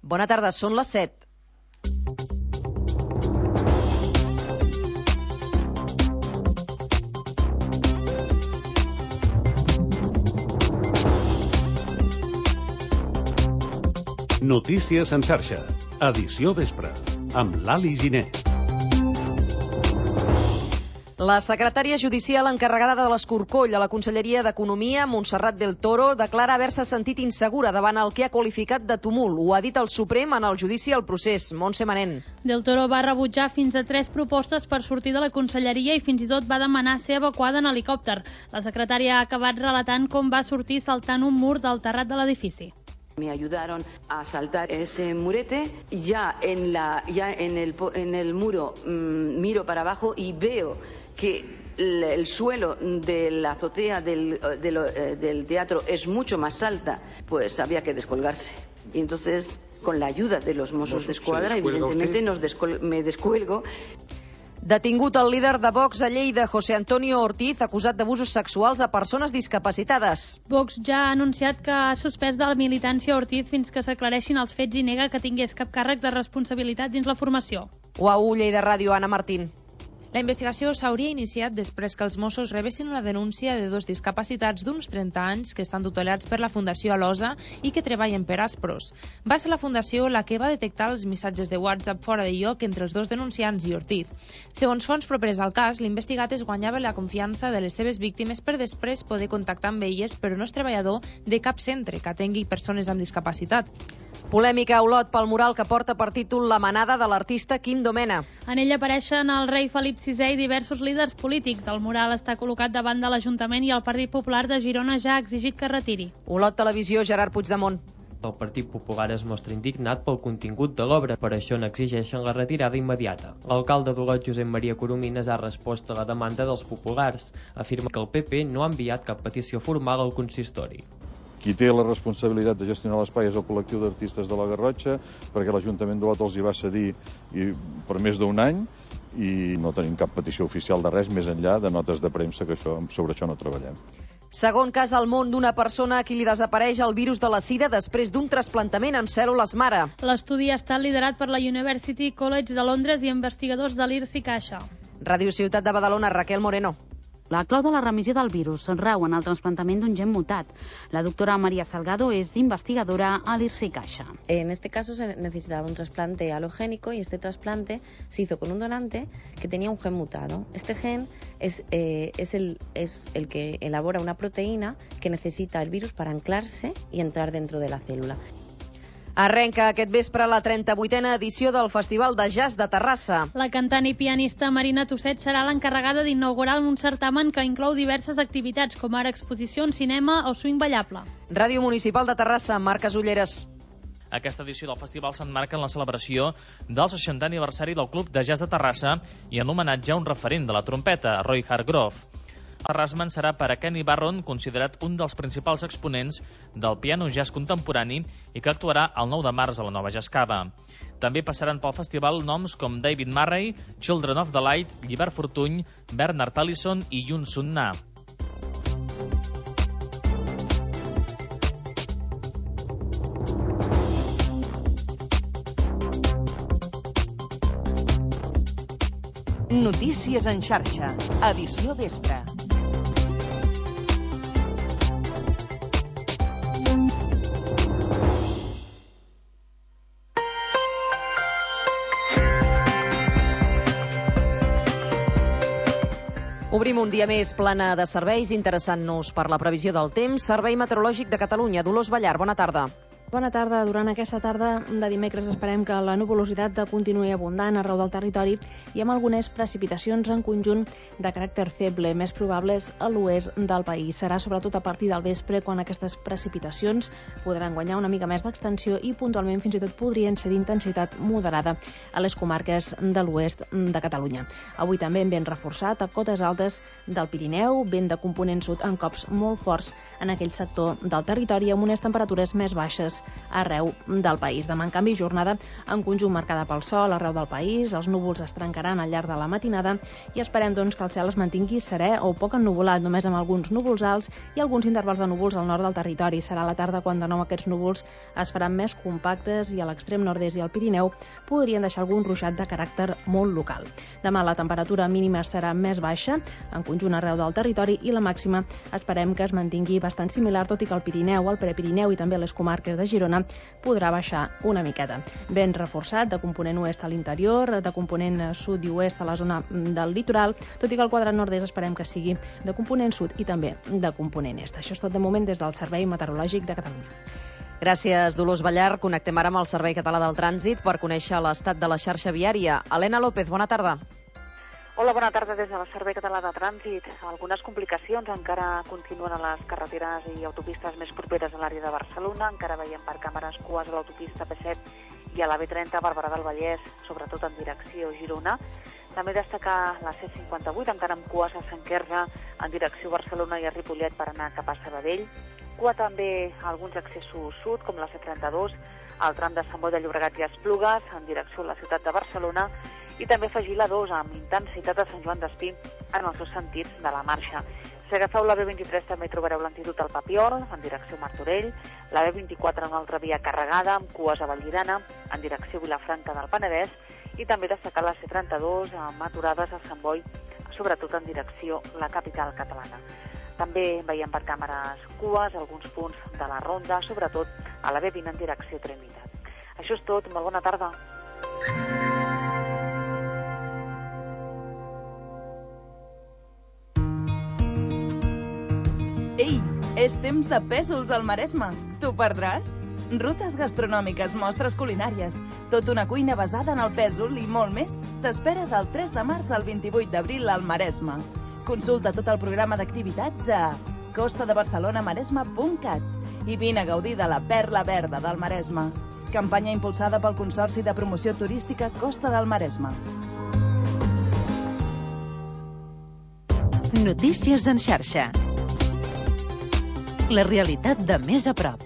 Bona tarda, són les 7. Notícies en xarxa, edició vespre, amb Lali Giner. La secretària judicial encarregada de l'Escorcoll a la Conselleria d'Economia, Montserrat del Toro, declara haver-se sentit insegura davant el que ha qualificat de tumult. Ho ha dit el Suprem en el judici al procés. Montse Manent. Del Toro va rebutjar fins a 3 propostes per sortir de la Conselleria i fins i tot va demanar ser evacuada en helicòpter. La secretària ha acabat relatant com va sortir saltant un mur del terrat de l'edifici. Me ayudaron a saltar ese murete, ya en el muro miro para abajo y veo que el suelo de la azotea del teatro es mucho más alta, pues había que descolgarse. Y entonces, con la ayuda de los Mossos d'Esquadra, evidentemente me descuelgo. Detingut el líder de Vox a Lleida, José Antonio Ortiz, acusat d'abusos sexuals a persones discapacitades. Vox ja ha anunciat que ha suspès de la militància Ortiz fins que s'aclareixin els fets i nega que tingués cap càrrec de responsabilitat dins la formació. UAU Lleida Ràdio, Anna Martín. La investigació s'hauria iniciat després que els Mossos rebessin una denúncia de 2 discapacitats d'uns 30 anys que estan tutelats per la Fundació Alosa i que treballen per Aspros. Va ser la Fundació la que va detectar els missatges de WhatsApp fora de lloc entre els 2 denunciants i Ortiz. Segons fonts properes al cas, l'investigat es guanyava la confiança de les seves víctimes per després poder contactar amb elles, però no és treballador de cap centre que atengui persones amb discapacitat. Polèmica a Olot pel mural que porta per títol La manada de l'artista Quim Domena. En ell apareixen el rei Felip VI i diversos líders polítics. El mural està col·locat davant de l'Ajuntament i el Partit Popular de Girona ja ha exigit que retiri. Olot Televisió, Gerard Puigdemont. El Partit Popular es mostra indignat pel contingut de l'obra, per això n'exigeixen la retirada immediata. L'alcalde d'Olot, Josep Maria Coromines, ha respost a la demanda dels populars. Afirma que el PP no ha enviat cap petició formal al consistori. Qui té la responsabilitat de gestionar l'espai és el col·lectiu d'artistes de la Garrotxa, perquè l'Ajuntament d'Olot els hi va cedir per més d'un any i no tenim cap petició oficial de res més enllà de notes de premsa, que sobre això no treballem. Segon cas al món d'una persona a qui li desapareix el virus de la sida després d'un trasplantament en cèl·lules mare. L'estudi ha estat liderat per la University College de Londres i investigadors de l'IRC i Caixa. Ràdio Ciutat de Badalona, Raquel Moreno. La clau de la remissió del virus rau en el trasplantament d'un gen mutat. La doctora María Salgado es investigadora a l'IRC Caixa. En este caso se necesitaba un trasplante halogénico y este trasplante se hizo con un donante que tenía un gen mutado. Este gen es el que elabora una proteína que necesita el virus para anclarse y entrar dentro de la célula. Arrenca aquest vespre la 38a edició del Festival de Jazz de Terrassa. La cantant i pianista Marina Tusset serà l'encarregada d'inaugurar un certamen que inclou diverses activitats, com ara exposicions, cinema o swing ballable. Ràdio Municipal de Terrassa, Marc Casulleres. Aquesta edició del festival s'emmarca en la celebració del 60è aniversari del Club de Jazz de Terrassa i en homenatge a un referent de la trompeta, Roy Hargrove. El Rasman serà per a Kenny Barron, considerat un dels principals exponents del piano jazz contemporani i que actuarà el 9 de març a la Nova Jazz Cava. També passaran pel festival noms com David Murray, Children of the Light, Llibert Fortuny, Bernard Allison i Yun Sun Na. Notícies en xarxa, edició vespre. Obrim un dia més plana de serveis, interessant-nos per la previsió del temps. Servei Meteorològic de Catalunya. Dolors Ballar, bona tarda. Bona tarda. Durant aquesta tarda de dimecres esperem que la nuvolositat continuï abundant arreu del territori i amb algunes precipitacions en conjunt de caràcter feble, més probables a l'oest del país. Serà sobretot a partir del vespre quan aquestes precipitacions podran guanyar una mica més d'extensió i puntualment fins i tot podrien ser d'intensitat moderada a les comarques de l'oest de Catalunya. Avui també vent reforçat a cotes altes del Pirineu, vent de component sud amb cops molt forts en aquell sector del territori amb unes temperatures més baixes arreu del país. Demà, en canvi, jornada en conjunt marcada pel sol arreu del país, els núvols es trencaran al llarg de la matinada i esperem doncs, que el cel es mantingui serè o poc ennuvolat, només amb alguns núvols alts i alguns intervals de núvols al nord del territori. Serà a la tarda quan de nou aquests núvols es faran més compactes i a l'extrem nord-est i al Pirineu podrien deixar algun ruixat de caràcter molt local. Demà la temperatura mínima serà més baixa, en conjunt arreu del territori, i la màxima esperem que es mantingui bastant similar, tot i que el Pirineu, el Prepirineu i també les comarques de Girona podrà baixar una miqueta. Vent reforçat de component oest a l'interior, de component sud i oest a la zona del litoral, tot i que el quadrat nord-est esperem que sigui de component sud i també de component est. Això és tot de moment des del Servei Meteorològic de Catalunya. Gràcies, Dolors Ballar. Connectem ara amb el Servei Català del Trànsit per conèixer l'estat de la xarxa viària. Helena López, bona tarda. Hola, bona tarda des del Servei Català de Trànsit. Algunes complicacions encara continuen a les carreteres i autopistes més properes a l'àrea de Barcelona. Encara veiem per càmeres cues a l'autopista P7 i a la B30 a Barberà del Vallès, sobretot en direcció Girona. També destacar la C58, encara amb cues a Sant Quirze en direcció Barcelona i a Ripollet per anar cap a Sabadell. Cua també a alguns accessos sud, com la C32, al tram de Sant Boi de Llobregat i Esplugues, en direcció a la ciutat de Barcelona, i també afegir la 2 amb intensitat a Sant Joan d'Espí en els dos sentits de la marxa. Si agafeu la B23 també trobareu lentitud al Papiol, en direcció Martorell, la B24 en una altra via carregada, amb cues a Vallirana, en direcció Vilafranca del Penedès, i també destacar la C32 amb aturades a Sant Boi, sobretot en direcció la capital catalana. També veiem per càmeres cues a alguns punts de la ronda, sobretot a la B20 en direcció Trinitat. Això és tot, molt bona tarda. Ei, és temps de pèsols al Maresme. T'ho perdràs? Rutes gastronòmiques, mostres culinàries, tota una cuina basada en el pèsol i molt més t'espera del 3 de març al 28 d'abril al Maresme. Consulta tot el programa d'activitats a costadebarcelonamaresme.cat i vine a gaudir de la perla verda del Maresme. Campanya impulsada pel Consorci de Promoció Turística Costa del Maresme. Notícies en xarxa. La realitat de més a prop.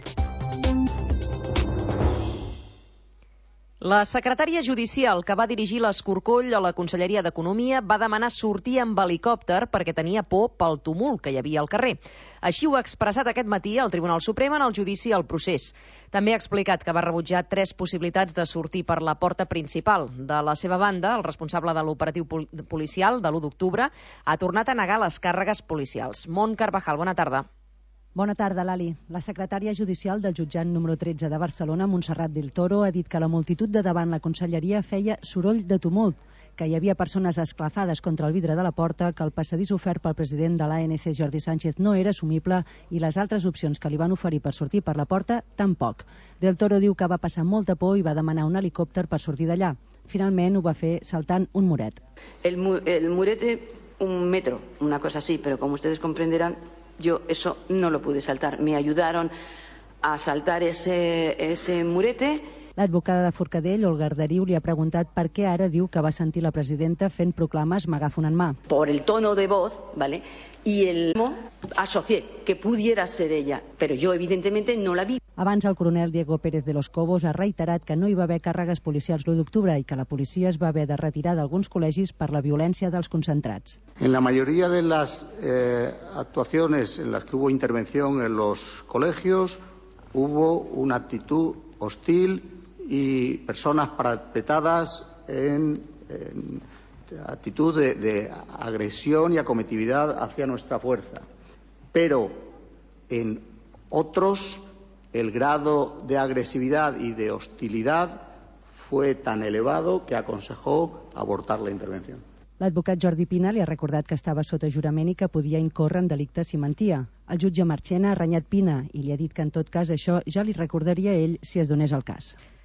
La secretària judicial que va dirigir l'escorcoll a la Conselleria d'Economia va demanar sortir amb helicòpter perquè tenia por pel tumult que hi havia al carrer. Així ho ha expressat aquest matí el Tribunal Suprem en el judici al procés. També ha explicat que va rebutjar 3 possibilitats de sortir per la porta principal. De la seva banda, el responsable de l'operatiu policial de l'1 d'octubre ha tornat a negar les càrregues policials. Mont Carvajal, bona tarda. Bona tarda, Lali. La secretària judicial del jutjat número 13 de Barcelona, Montserrat del Toro, ha dit que la multitud de davant la conselleria feia soroll de tumult, que hi havia persones esclafades contra el vidre de la porta, que el passadís ofert pel president de l'ANC, Jordi Sánchez, no era assumible i les altres opcions que li van oferir per sortir per la porta, tampoc. Del Toro diu que va passar molta por i va demanar un helicòpter per sortir d'allà. Finalment ho va fer saltant un muret. El murete, un metro, una cosa así, pero como ustedes comprenderán, yo eso no lo pude saltar. Me ayudaron a saltar ese murete. L'advocada de Forcadell, Olga Arderiu, li ha preguntat per què ara diu que va sentir la presidenta fent proclames m'agafo en mà. Por el tono de voz, ¿vale? Y el asocié que pudiera ser ella, pero yo evidentemente no la vi. Abans, el coronel Diego Pérez de los Cobos ha reiterat que no hi va haver càrregues policials l'1 d'octubre i que la policia es va haver de retirar d'alguns col·legis per la violència dels concentrats. En la mayoría de las actuaciones en las que hubo intervención en los colegios hubo una actitud hostil y personas parapetadas en actitud de agresión y acometividad hacia nuestra fuerza. Pero en otros el grado de agresividad y de hostilidad fue tan elevado que aconsejó abortar la intervención. L'advocat Jordi Pina li ha recordat que estava sota jurament i que podia incórrer en delictes si mentia. El jutge Marchena ha renyat Pina i li ha dit que en tot cas això ja li recordaria ell si es donés el cas.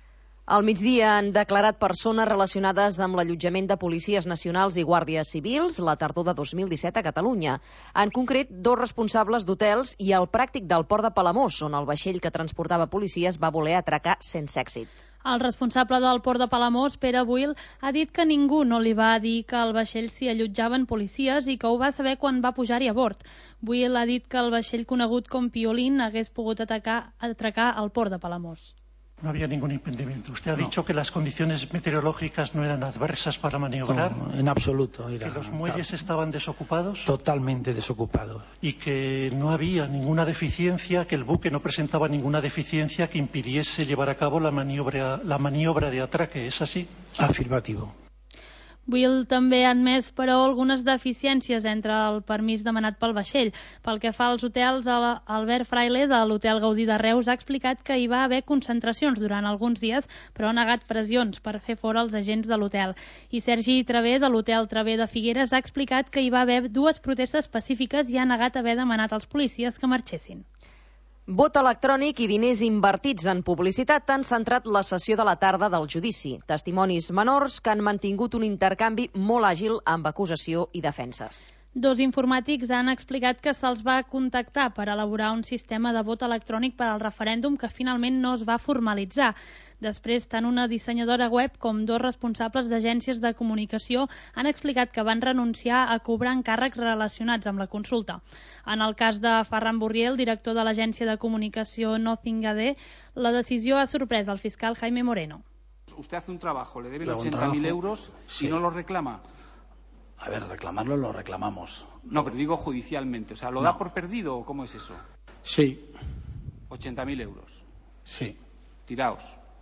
Al migdia han declarat persones relacionades amb l'allotjament de policies nacionals i guàrdies civils la tardor de 2017 a Catalunya. En concret, 2 responsables d'hotels i el pràctic del port de Palamós, on el vaixell que transportava policies va voler atracar sense èxit. El responsable del port de Palamós, Pere Buil, ha dit que ningú no li va dir que al vaixell s'hi allotjaven policies i que ho va saber quan va pujar-hi a bord. Buil ha dit que el vaixell conegut com Piolín hagués pogut atracar al port de Palamós. No había ningún impedimento. Usted ha dicho que las condiciones meteorológicas no eran adversas para maniobrar. No, en absoluto. Que los muelles estaban desocupados. Totalmente desocupados. Y que no había ninguna deficiencia, que el buque no presentaba ninguna deficiencia que impidiese llevar a cabo la maniobra de atraque. ¿Es así? Afirmativo. Buil també ha admès, però, algunes deficiències entre el permís demanat pel vaixell. Pel que fa als hotels, Albert Fraile, de l'Hotel Gaudí de Reus, ha explicat que hi va haver concentracions durant alguns dies, però ha negat pressions per fer fora els agents de l'hotel. I Sergi Travé, de l'Hotel Travé de Figueres, ha explicat que hi va haver 2 protestes pacífiques i ha negat haver demanat als policies que marxessin. Vot electrònic i diners invertits en publicitat han centrat la sessió de la tarda del judici. Testimonis menors que han mantingut un intercanvi molt àgil amb acusació i defenses. 2 informàtics han explicat que se'ls va contactar per elaborar un sistema de vot electrònic per al referèndum que finalment no es va formalitzar. Després, tant una dissenyadora web com 2 responsables d'agències de comunicació han explicat que van renunciar a cobrar encàrrecs relacionats amb la consulta. En el cas de Ferran Burriel, director de l'agència de comunicació Nothing AD, la decisió ha sorprès el fiscal Jaime Moreno. Usted hace un trabajo, le deben 80.000 euros y no lo reclama. A ver, reclamarlo lo reclamamos. No, pero digo judicialmente. O sea, ¿lo da por perdido o cómo es eso? Sí. 80.000 euros. Sí. Tiraos.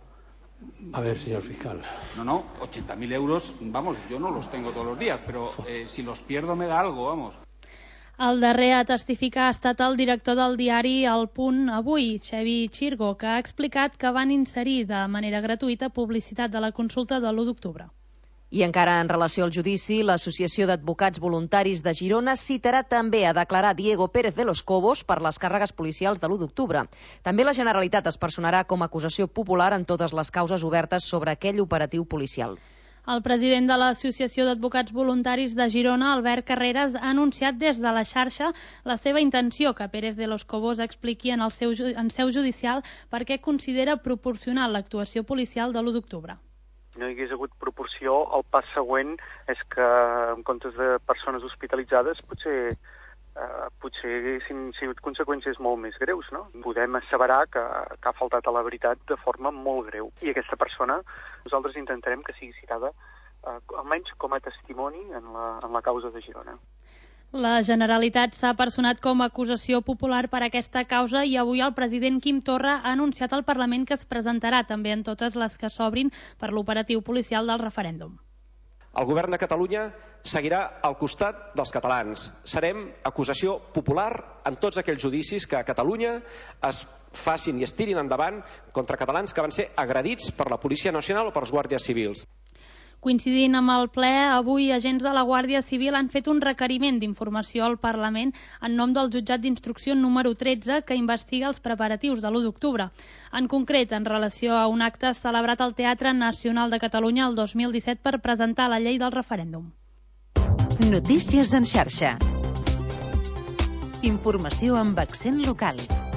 A ver, señor fiscal. No, 80.000 euros, vamos, yo no los tengo todos los días, pero si los pierdo me da algo, vamos. El darrer a testificar ha estat el director del diari El Punt Avui, Xavi Xirgo, que ha explicat que van inserir de manera gratuïta publicitat de la consulta de l'1 d'octubre. I encara en relació al judici, l'Associació d'Advocats Voluntaris de Girona citarà també a declarar Diego Pérez de los Cobos per les càrregues policials de l'1 d'octubre. També la Generalitat es personarà com a acusació popular en totes les causes obertes sobre aquell operatiu policial. El president de l'Associació d'Advocats Voluntaris de Girona, Albert Carreras, ha anunciat des de la xarxa la seva intenció que Pérez de los Cobos expliqui en seu judicial perquè considera proporcional l'actuació policial de l'1 d'octubre. No hi hagués hagut proporció, el pas següent és que en comptes de persones hospitalitzades potser haguessin sigut conseqüències molt més greus, no? Podem asseverar que ha faltat a la veritat de forma molt greu. I aquesta persona nosaltres intentarem que sigui citada almenys com a testimoni en la causa de Girona. La Generalitat s'ha personat com a acusació popular per aquesta causa i avui el president Quim Torra ha anunciat al Parlament que es presentarà també en totes les que s'obrin per l'operatiu policial del referèndum. El govern de Catalunya seguirà al costat dels catalans. Serem acusació popular en tots aquells judicis que a Catalunya es facin i es tirin endavant contra catalans que van ser agredits per la Policia Nacional o per els guàrdies civils. Coincidint amb el ple, avui agents de la Guàrdia Civil han fet un requeriment d'informació al Parlament en nom del jutjat d'instrucció número 13 que investiga els preparatius de l'1 d'octubre. En concret, en relació a un acte celebrat al Teatre Nacional de Catalunya el 2017 per presentar la llei del referèndum. Notícies en xarxa. Informació amb accent local.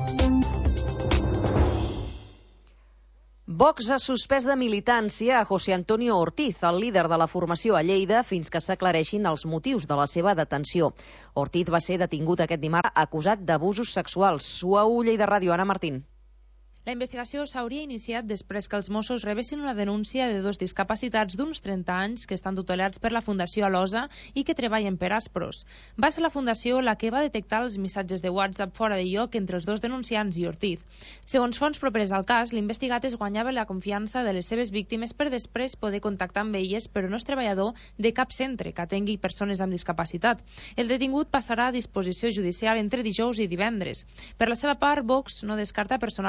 Vox ha suspès de militància a José Antonio Ortiz, el líder de la formació a Lleida, fins que s'aclareixin els motius de la seva detenció. Ortiz va ser detingut aquest dimarts acusat d'abusos sexuals. UAU Lleida Ràdio, Anna Martín. La investigació s'hauria iniciat després que els Mossos rebessin una denúncia de 2 discapacitats d'uns 30 anys que estan tutelats per la Fundació Alosa i que treballen per Aspros. Va ser la Fundació la que va detectar els missatges de WhatsApp fora de lloc entre els 2 denunciants i Ortiz. Segons fonts properes al cas, l'investigat es guanyava la confiança de les seves víctimes per després poder contactar amb elles, però no és treballador de cap centre que atengui persones amb discapacitat. El detingut passarà a disposició judicial entre dijous i divendres. Per la seva part, Vox no descarta personar-se com a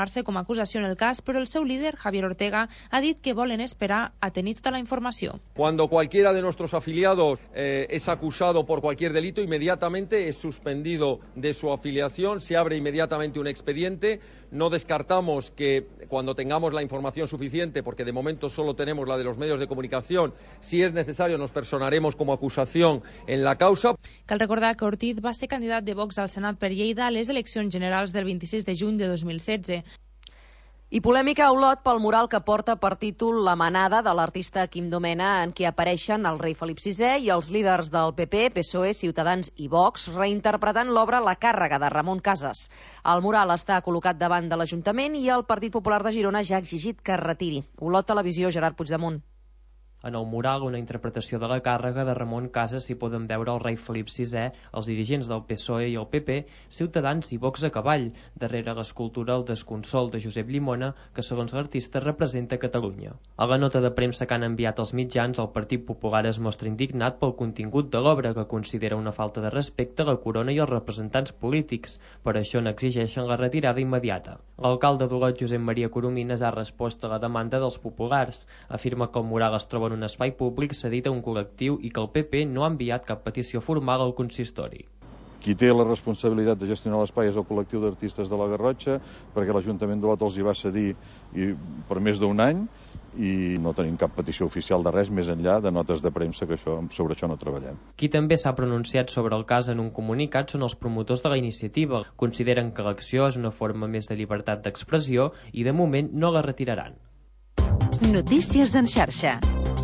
acusació en el cas, però el seu líder, Javier Ortega, ha dit que volen esperar a tenir tota la informació. Cuando cualquiera de nuestros afiliados es acusado por cualquier delito, inmediatamente es suspendido de su afiliación, se abre inmediatamente un expediente. No descartamos que cuando tengamos la información suficiente, porque de momento solo tenemos la de los medios de comunicación, si es necesario nos personaremos como acusación en la causa. Cal recordar que Ortiz va ser candidat de Vox al Senat per Lleida a les eleccions generals del 26 de juny de 2016. I polèmica a Olot pel mural que porta per títol La manada de l'artista Quim Domena, en què apareixen el rei Felip VI i els líders del PP, PSOE, Ciutadans i Vox, reinterpretant l'obra La càrrega de Ramon Casas. El mural està col·locat davant de l'Ajuntament i el Partit Popular de Girona ja ha exigit que es retiri. Olot Televisió, Gerard Puigdemunt. En el mural, una interpretació de la càrrega de Ramon Casas, s'hi poden veure el rei Felip VI, els dirigents del PSOE i el PP, Ciutadans i Vox a cavall, darrere l'escultura El desconsol de Josep Llimona, que segons l'artista representa Catalunya. A la nota de premsa que han enviat els mitjans, el Partit Popular es mostra indignat pel contingut de l'obra, que considera una falta de respecte a la corona i als representants polítics. Per això n'exigeixen la retirada immediata. L'alcalde d'Olot, Josep Maria Coromines, ha respost a la demanda dels populars. Afirma que el mural es troba en un espai públic cedit a un col·lectiu i que el PP no ha enviat cap petició formal al consistori. Qui té la responsabilitat de gestionar l'espai és el col·lectiu d'artistes de la Garrotxa, perquè l'Ajuntament d'Olot els hi va cedir per més d'un any i no tenim cap petició oficial de res més enllà de notes de premsa, que sobre això no treballem. Qui també s'ha pronunciat sobre el cas en un comunicat són els promotors de la iniciativa. Consideren que l'acció és una forma més de llibertat d'expressió i de moment no la retiraran. Notícies en xarxa.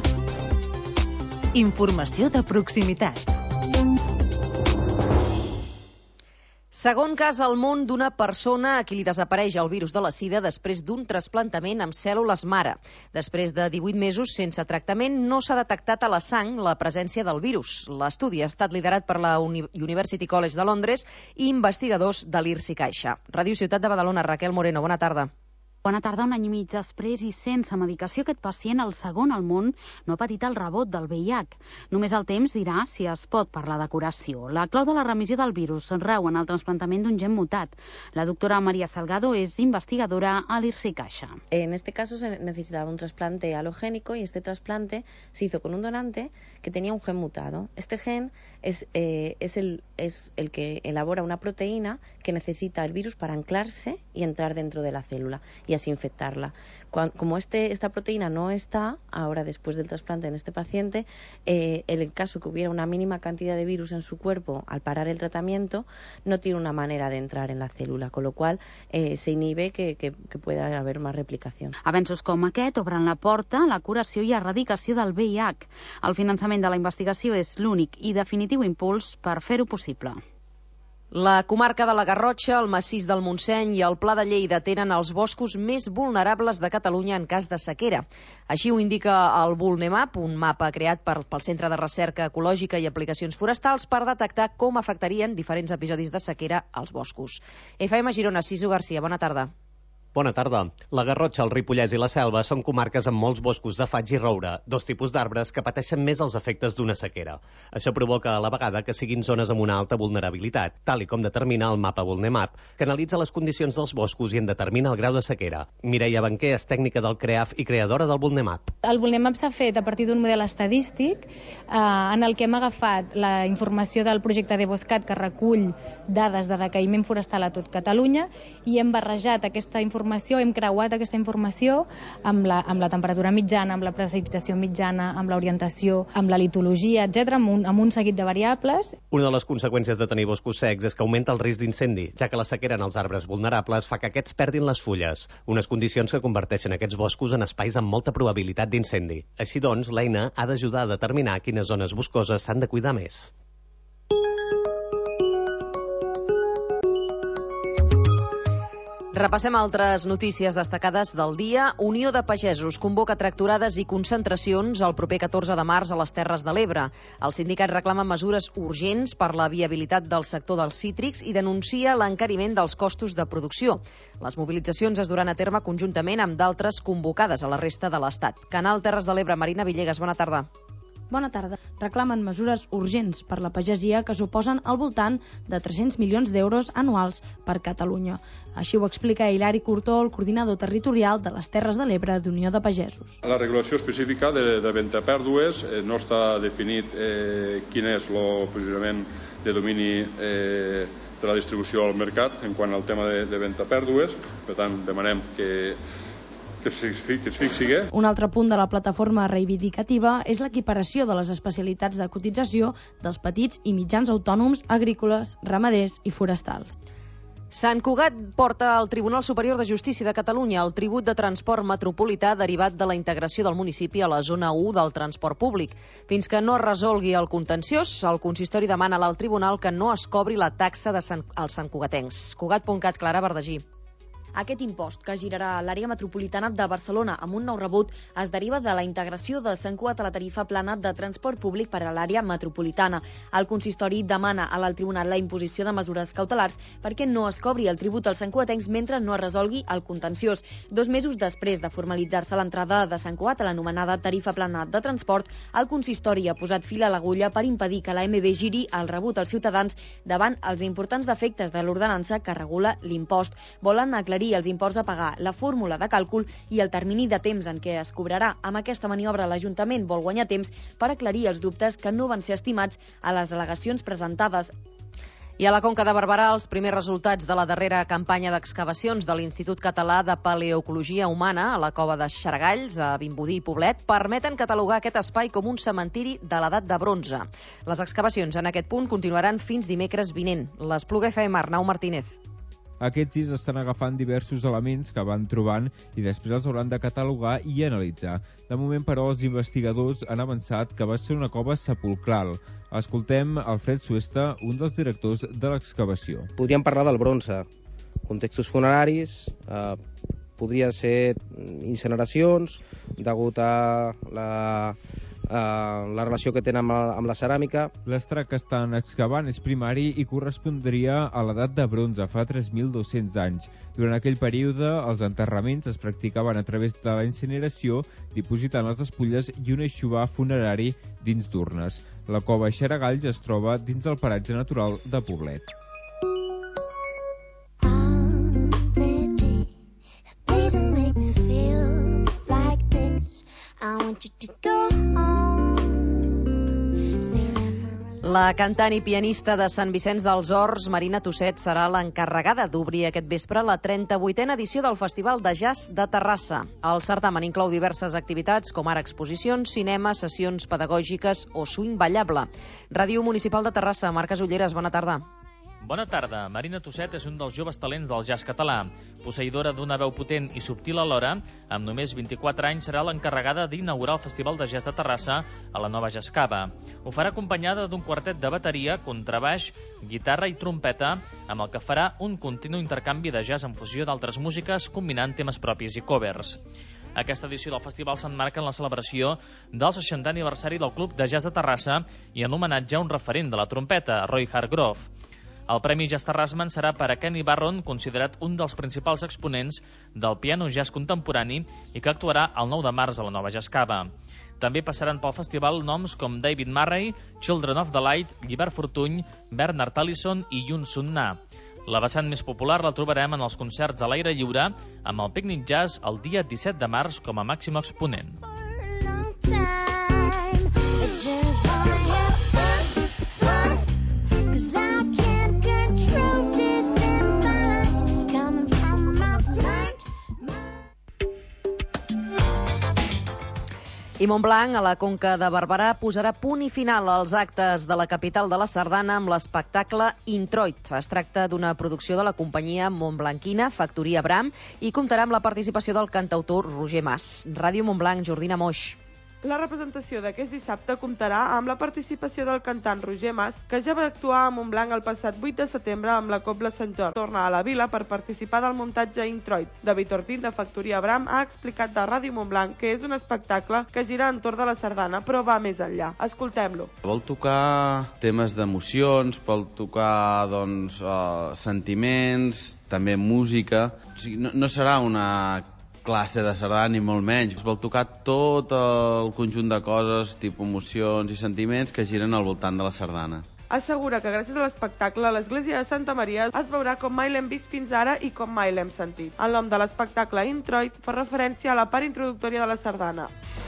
Informació de proximitat. Segon cas al món d'una persona a qui li desapareix el virus de la sida després d'un trasplantament amb cèl·lules mare. Després de 18 mesos sense tractament, no s'ha detectat a la sang la presència del virus. L'estudi ha estat liderat per la University College de Londres i investigadors de l'IRSI Caixa. Ràdio Ciutat de Badalona, Raquel Moreno, bona tarda. Bona tarda. Un any i mig després i sense medicació, aquest pacient, el segon al món, no ha patit el rebot del VIH. Només el temps dirà si es pot parlar de curació. La clau de la remissió del virus rau en el trasplantament d'un gen mutat. La doctora María Salgado es investigadora a l'IRSI Caixa. En este caso se necesitaba un trasplante halogénico y este trasplante se hizo con un donante que tenía un gen mutado. Este gen es el que elabora una proteína que necesita el virus para anclarse y entrar dentro de la célula y así infectarla. Como esta proteína no está, ahora después del trasplante en este paciente, en el caso que hubiera una mínima cantidad de virus en su cuerpo, al parar el tratamiento, no tiene una manera de entrar en la célula, con lo cual se inhibe que pueda haver más replicació. Avenços com aquest obren la porta a la curació i erradicació del VIH. El finançament de la investigació és l'únic i definitiu impuls per fer-ho possible. La comarca de la Garrotxa, el massís del Montseny i el Pla de Lleida tenen els boscos més vulnerables de Catalunya en cas de sequera. Així ho indica el Vulnemap, un mapa creat pel Centre de Recerca Ecològica i Aplicacions Forestals per detectar com afectarien diferents episodis de sequera als boscos. FM Girona, Sisu Garcia, bona tarda. Bona tarda. La Garrotxa, el Ripollès i la Selva són comarques amb molts boscos de faig i roure, dos tipus d'arbres que pateixen més els efectes d'una sequera. Això provoca a la vegada que siguin zones amb una alta vulnerabilitat, tal i com determina el mapa Vulnemap, que analitza les condicions dels boscos i en determina el grau de sequera. Mireia Banquer és tècnica del CREAF i creadora del Vulnemap. El Vulnemap s'ha fet a partir d'un model estadístic en el que hem agafat la informació del projecte de Boscat, que recull dades de decaïment forestal a tot Catalunya, i hem barrejat aquesta informació, hem creuat aquesta informació amb la temperatura mitjana, amb la precipitació mitjana, amb l'orientació, amb la litologia, etc., amb un seguit de variables. Una de les conseqüències de tenir boscos secs és que augmenta el risc d'incendi, ja que la sequera en els arbres vulnerables fa que aquests perdin les fulles, unes condicions que converteixen aquests boscos en espais amb molta probabilitat d'incendi. Així doncs, l'eina ha d'ajudar a determinar quines zones boscoses s'han de cuidar més. Repassem altres notícies destacades del dia. Unió de Pagesos convoca tractorades i concentracions el proper 14 de març a les Terres de l'Ebre. El sindicat reclama mesures urgents per la viabilitat del sector dels cítrics i denuncia l'encariment dels costos de producció. Les mobilitzacions es duran a terme conjuntament amb d'altres convocades a la resta de l'Estat. Canal Terres de l'Ebre, Marina Villegas, bona tarda. Bona tarda. Reclamen mesures urgents per la pagesia que suposen al voltant de 300 milions d'euros anuals per Catalunya. Així ho explica Hilari Curtó, el coordinador territorial de les Terres de l'Ebre d'Unió de Pagesos. La regulació específica de ventapèrdues no està definit quin és el posicionament de domini de la distribució al mercat en quant al tema de ventapèrdues. Per tant, demanem que es fixi. Un altre punt de la plataforma reivindicativa és l'equiparació de les especialitats de cotització dels petits i mitjans autònoms agrícoles, ramaders i forestals. Sant Cugat porta al Tribunal Superior de Justícia de Catalunya el tribut de transport metropolità derivat de la integració del municipi a la zona 1 del transport públic. Fins que no es resolgui el contenciós, el consistori demana al tribunal que no es cobri la taxa als santcugatencs. Cugat.cat, Clara Verdagí. Aquest impost, que girarà a l'àrea metropolitana de Barcelona amb un nou rebut, es deriva de la integració de Sant Cugat a la tarifa plana de transport públic per a l'àrea metropolitana. El consistori demana al tribunal la imposició de mesures cautelars perquè no es cobri el tribut als santcugatencs mentre no es resolgui el contenciós. 2 mesos després de formalitzar-se l'entrada de Sant Cugat a l'anomenada tarifa plana de transport, el consistori ha posat fil a l'agulla per impedir que l'AMB giri el rebut als ciutadans davant els importants defectes de l'ordenança que regula l'impost. Volen aclarir els imports a pagar, la fórmula de càlcul i el termini de temps en què es cobrarà. Amb aquesta maniobra, l'Ajuntament vol guanyar temps per aclarir els dubtes que no van ser estimats a les al·legacions presentades. I a la Conca de Barberà, els primers resultats de la darrera campanya d'excavacions de l'Institut Català de Paleoecologia Humana a la cova de Xaragalls, a Vimbodí i Poblet, permeten catalogar aquest espai com un cementiri de l'edat de bronze. Les excavacions en aquest punt continuaran fins dimecres vinent. L'Espluga FM, Arnau Martínez. Aquests 6 estan agafant diversos elements que van trobant i després els hauran de catalogar i analitzar. De moment, però, els investigadors han avançat que va ser una cova sepulcral. Escoltem Alfred Suesta, un dels directors de l'excavació. Podríem parlar del bronze, contextos funeraris, podria ser incineracions, degut a la relació que tenen amb la ceràmica. L'estrac que estan excavant és primari i correspondria a l'edat de bronze, fa 3.200 anys. Durant aquell període, els enterraments es practicaven a través de la incineració, dipositant les despulles i un eixugar funerari dins d'urnes. La cova Xaragalls es troba dins el paratge natural de Poblet. La cantant i pianista de Sant Vicenç dels Horts, Marina Tusset, serà l'encarregada d'obrir aquest vespre la 38a edició del Festival de Jazz de Terrassa. El certamen inclou diverses activitats, com ara exposicions, cinema, sessions pedagògiques o swing ballable. Ràdio Municipal de Terrassa, Marc Casulleres, bona tarda. Bona tarda. Marina Tusset és un dels joves talents del jazz català. Posseïdora d'una veu potent i subtil alhora, amb només 24 anys serà l'encarregada d'inaugurar el Festival de Jazz de Terrassa a la Nova Jazz Cava. Ho farà acompanyada d'un quartet de bateria, contrabaix, guitarra i trompeta, amb el que farà un continu intercanvi de jazz en fusió d'altres músiques, combinant temes propis i covers. Aquesta edició del festival s'emmarca en la celebració del 60è aniversari del Club de Jazz de Terrassa i en homenatge a un referent de la trompeta, Roy Hargrove. El Premi Jazz Terrassman serà per a Kenny Barron, considerat un dels principals exponents del piano jazz contemporani i que actuarà el 9 de març a la Nova Jazz Cava. També passaran pel festival noms com David Murray, Children of the Light, Llibert Fortuny, Bernard Allison i Yun Sun Na. La vessant més popular la trobarem en els concerts a l'aire lliure, amb el Picnic Jazz el dia 17 de març com a màxim exponent. I Montblanc, a la Conca de Barberà, posarà punt i final als actes de la capital de la Sardana amb l'espectacle Introit. Es tracta d'una producció de la companyia montblanquina Factoria Bram i comptarà amb la participació del cantautor Roger Mas. Ràdio Montblanc, Jordina Moix. La representació d'aquest dissabte comptarà amb la participació del cantant Roger Mas, que ja va actuar a Montblanc el passat 8 de setembre amb la Cobla Sant Jordi. Torna a la vila per participar del muntatge Introit. David Ortín, de Factoria Bram, ha explicat de Ràdio Montblanc que és un espectacle que gira entorn de la sardana, però va més enllà. Escoltem-lo. Vol tocar temes d'emocions, vol tocar sentiments, també música. O sigui, no serà una classe de sardana ni molt menys. Es vol tocar tot el conjunt de coses, tipus emocions i sentiments que giren al voltant de la sardana. Assegura que gràcies a l'espectacle l'església de Santa Maria es veurà com mai l'hem vist fins ara i com mai l'hem sentit. El nom de l'espectacle Introit fa referència a la part introductòria de la sardana.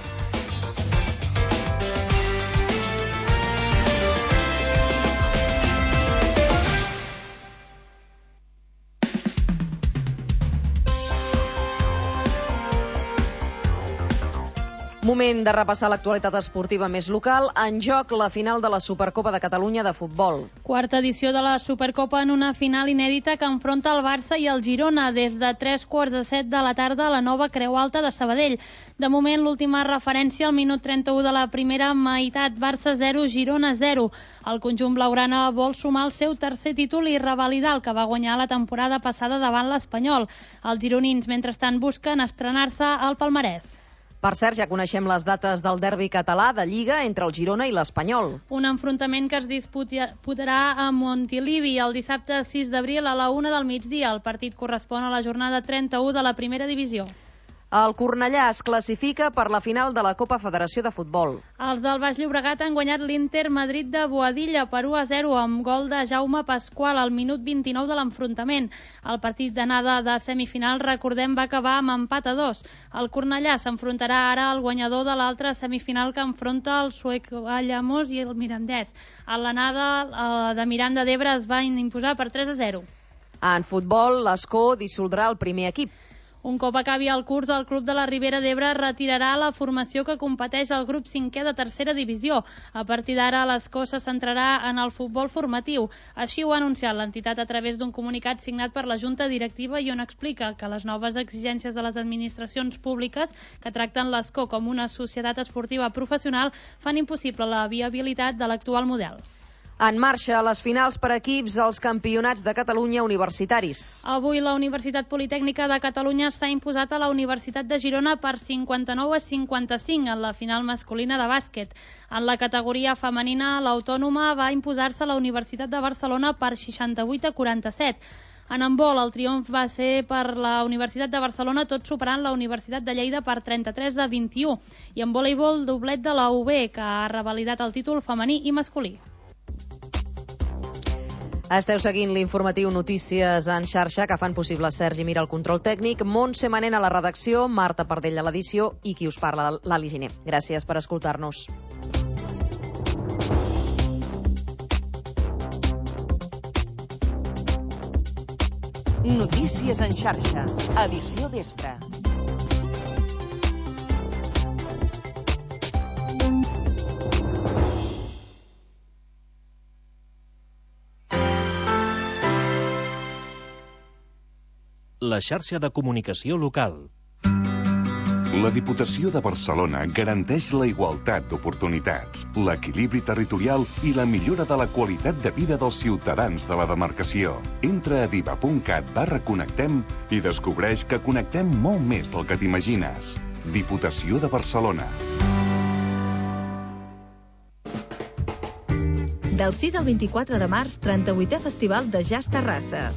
Moment de repassar l'actualitat esportiva més local. En joc la final de la Supercopa de Catalunya de futbol. Quarta edició de la Supercopa en una final inèdita que enfronta el Barça i el Girona des de 3:45 de la tarda a la nova Creu Alta de Sabadell. De moment, l'última referència al minut 31 de la primera meitat, Barça 0, Girona 0. El conjunt blaugrana vol sumar el seu tercer títol i revalidar el que va guanyar la temporada passada davant l'Espanyol. Els gironins, mentrestant, busquen estrenar-se al palmarès. Per cert, ja coneixem les dates del derbi català de Lliga entre el Girona i l'Espanyol. Un enfrontament que es disputarà a Montilivi el dissabte 6 d'abril a la 1 del migdia. El partit correspon a la jornada 31 de la primera divisió. El Cornellà es classifica per la final de la Copa Federació de Futbol. Els del Baix Llobregat han guanyat l'Inter Madrid de Boadilla per 1-0 amb gol de Jaume Pasqual al minut 29 de l'enfrontament. El partit d'anada de semifinal, recordem, va acabar amb empat a 2. El Cornellà s'enfrontarà ara al guanyador de l'altra semifinal que enfronta el suec Vallamós i el Mirandès. A l'anada de Miranda d'Ebre es va imposar per 3-0. En futbol, l'Escó dissoldrà el primer equip. Un cop acabi el curs, el Club de la Ribera d'Ebre retirarà la formació que competeix al grup 5è de tercera divisió. A partir d'ara, l'Escó se centrarà en el futbol formatiu. Així ho ha anunciat l'entitat a través d'un comunicat signat per la Junta Directiva i on explica que les noves exigències de les administracions públiques que tracten l'Escó com una societat esportiva professional fan impossible la viabilitat de l'actual model. En marxa les finals per equips als campionats de Catalunya universitaris. Avui la Universitat Politècnica de Catalunya s'ha imposat a la Universitat de Girona per 59-55 en la final masculina de bàsquet. En la categoria femenina, l'Autònoma va imposar-se a la Universitat de Barcelona per 68-47. En handbol, el triomf va ser per la Universitat de Barcelona, tot superant la Universitat de Lleida per 33-21. I en voleibol, doblet de la UB, que ha revalidat el títol femení i masculí. Esteu seguint l'informatiu Notícies en xarxa que fan possible Sergi Mira al control tècnic, Montse Manent a la redacció, Marta Pardell a l'edició i qui us parla, l'Ali Giner. Gràcies per escoltar-nos. Notícies en xarxa, edició vespre. La xarxa de comunicació local. La Diputació de Barcelona garanteix la igualtat d'oportunitats, l'equilibri territorial i la millora de la qualitat de vida dels ciutadans de la demarcació. Entra a diva.cat/connectem i descobreix que connectem molt més del que t'imagines. Diputació de Barcelona. Del 6 al 24 de març, 38è Festival de Jazz Terrassa.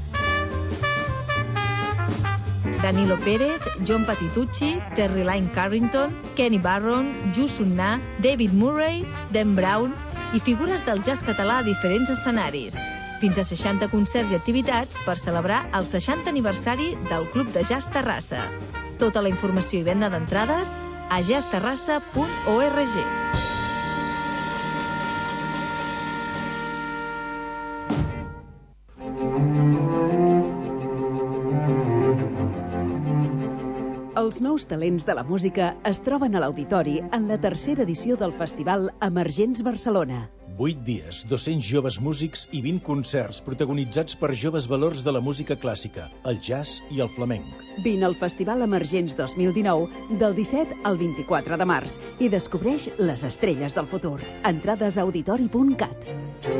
Danilo Pérez, John Patitucci, Terry Lyne Carrington, Kenny Barron, Ju Sun Na, David Murray, Dan Brown i figures del jazz català a diferents escenaris. Fins a 60 concerts i activitats per celebrar el 60 aniversari del Club de Jazz Terrassa. Tota la informació i venda d'entrades a jazzterrassa.org. Els nous talents de la música es troben a l'Auditori en la tercera edició del Festival Emergents Barcelona. 8 dies, 200 joves músics i 20 concerts protagonitzats per joves valors de la música clàssica, el jazz i el flamenc. Vine al Festival Emergents 2019 del 17 al 24 de març i descobreix les estrelles del futur. Entrades a auditori.cat.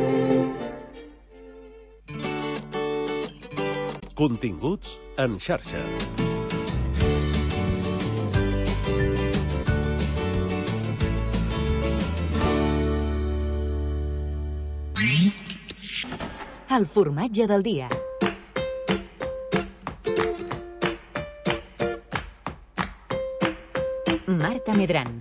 Continguts en xarxa. El formatge del dia. Marta Medran.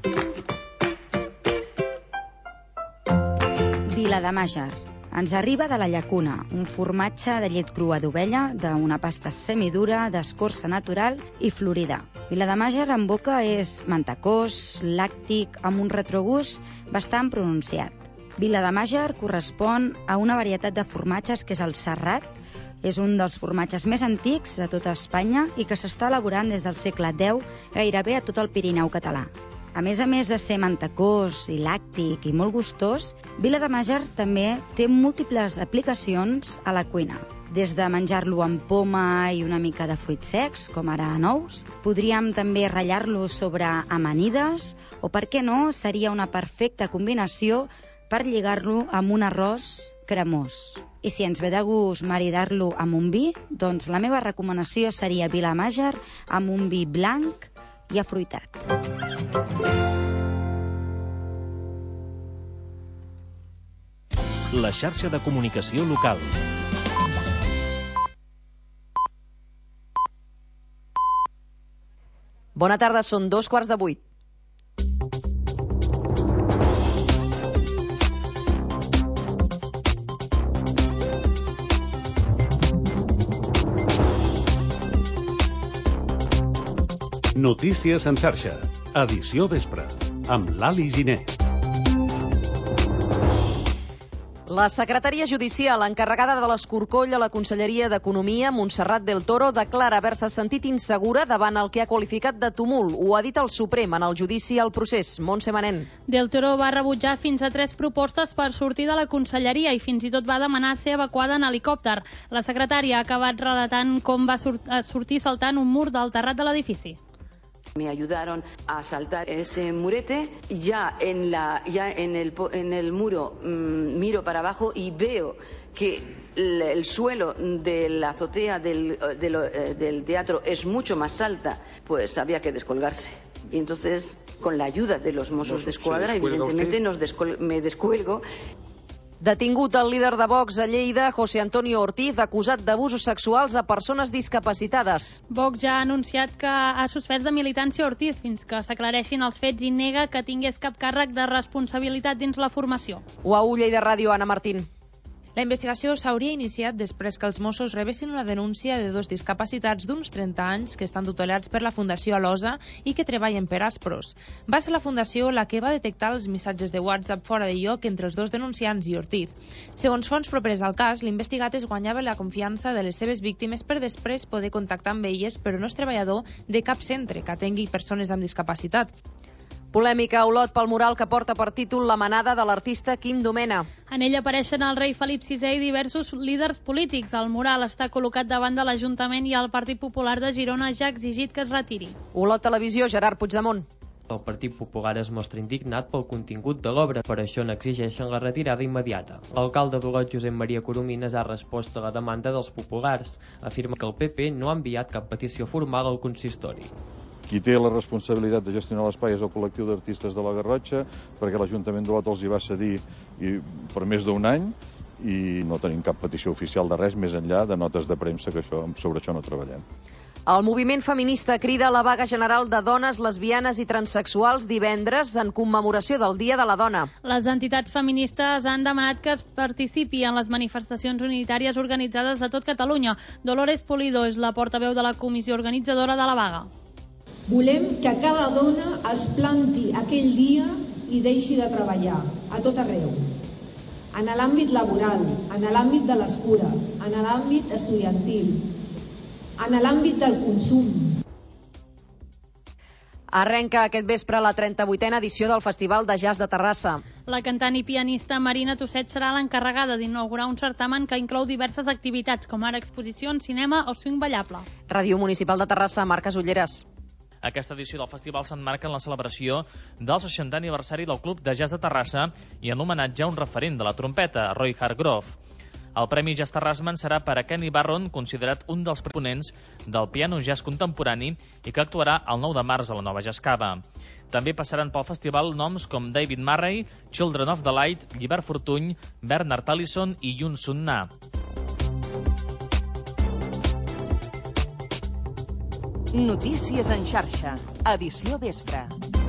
Vilademàger. Ens arriba de la Llacuna, un formatge de llet crua d'ovella, d'una pasta semidura, d'escorça natural i florida. Vilademàger en boca és mantecós, làctic, amb un retrogust bastant pronunciat. Vilademàger correspon a una varietat de formatges que és el Serrat. És un dels formatges més antics de tota Espanya i que s'està elaborant des del segle X gairebé a tot el Pirineu català. A més de ser mantecós i làctic i molt gustós, Vilademàger també té múltiples aplicacions a la cuina. Des de menjar-lo amb poma i una mica de fruits secs, com ara nous, podríem també ratllar-lo sobre amanides, o per què no, seria una perfecta combinació per lligar-lo amb un arròs cremós. I si ens ve de gust maridar-lo amb un vi, doncs la meva recomanació seria Vilademàger amb un vi blanc i afruitat. La xarxa de comunicació local. Bona tarda, són 7:45. Notícies en xarxa, edició vespre, amb Lali Giner. La secretària judicial encarregada de l'escorcoll a la Conselleria d'Economia, Montserrat del Toro, declara haver-se sentit insegura davant el que ha qualificat de tumult. Ho ha dit el Suprem en el judici al procés. Montse Manent. Del Toro va rebutjar fins a 3 propostes per sortir de la Conselleria i fins i tot va demanar ser evacuada en helicòpter. La secretària ha acabat relatant com va sortir saltant un mur del terrat de l'edifici. Me ayudaron a saltar ese murete. Ya en el muro miro para abajo y veo que el suelo de la azotea del teatro es mucho más alta, pues había que descolgarse. Y entonces, con la ayuda de los Mossos d'Esquadra, evidentemente me descuelgo. Detingut el líder de Vox a Lleida, José Antonio Ortiz, acusat d'abusos sexuals a persones discapacitades. Vox ja ha anunciat que ha suspès de militància Ortiz fins que s'aclareixin els fets i nega que tingués cap càrrec de responsabilitat dins la formació. UAU Lleida Ràdio, Anna Martín. La investigació s'hauria iniciat després que els Mossos rebessin una denúncia de 2 discapacitats d'uns 30 anys que estan tutelats per la Fundació Alosa i que treballen per Aspros. Va ser la Fundació la que va detectar els missatges de WhatsApp fora de lloc entre els 2 denunciants i Ortiz. Segons fonts properes al cas, l'investigat es guanyava la confiança de les seves víctimes per després poder contactar amb elles, però no és treballador de cap centre que atengui persones amb discapacitat. Polèmica a Olot pel mural que porta per títol La manada de l'artista Quim Domena. En ell apareixen el rei Felip VI i diversos líders polítics. El mural està col·locat davant de l'Ajuntament i el Partit Popular de Girona ja ha exigit que es retiri. Olot Televisió, Gerard Puigdemont. El Partit Popular es mostra indignat pel contingut de l'obra, per això n'exigeixen la retirada immediata. L'alcalde d'Olot, Josep Maria Coromines, ha respost a la demanda dels populars. Afirma que el PP no ha enviat cap petició formal al consistori. Qui té la responsabilitat de gestionar l'espai és el col·lectiu d'artistes de la Garrotxa, perquè l'Ajuntament d'Olot els hi va cedir per més d'1 any i no tenim cap petició oficial de res més enllà de notes de premsa que sobre això no treballem. El moviment feminista crida a la vaga general de dones, lesbianes i transsexuals divendres en commemoració del Dia de la Dona. Les entitats feministes han demanat que es participi en les manifestacions unitàries organitzades a tot Catalunya. Dolores Polido és la portaveu de la comissió organitzadora de la vaga. Volem que cada dona es planti aquell dia i deixi de treballar a tot arreu. En l'àmbit laboral, en l'àmbit de les cures, en l'àmbit estudiantil, en l'àmbit del consum. Arrenca aquest vespre la 38a edició del Festival de Jazz de Terrassa. La cantant i pianista Marina Tusset serà l'encarregada d'inaugurar un certamen que inclou diverses activitats, com ara exposicions, cinema o swing ballable. Ràdio Municipal de Terrassa, Marques Ulleres. Aquesta edició del festival s'emmarca en la celebració del 60è aniversari del Club de Jazz de Terrassa i en homenatge a un referent de la trompeta, Roy Hargrove. El Premi Jazz Terrassman serà per a Kenny Barron, considerat un dels proponents del piano jazz contemporani i que actuarà el 9 de març a la Nova Jazz Cava. També passaran pel festival noms com David Murray, Children of the Light, Llibert Fortuny, Bernard Allison i Yun Sun Na. Notícies en xarxa, edició vespre.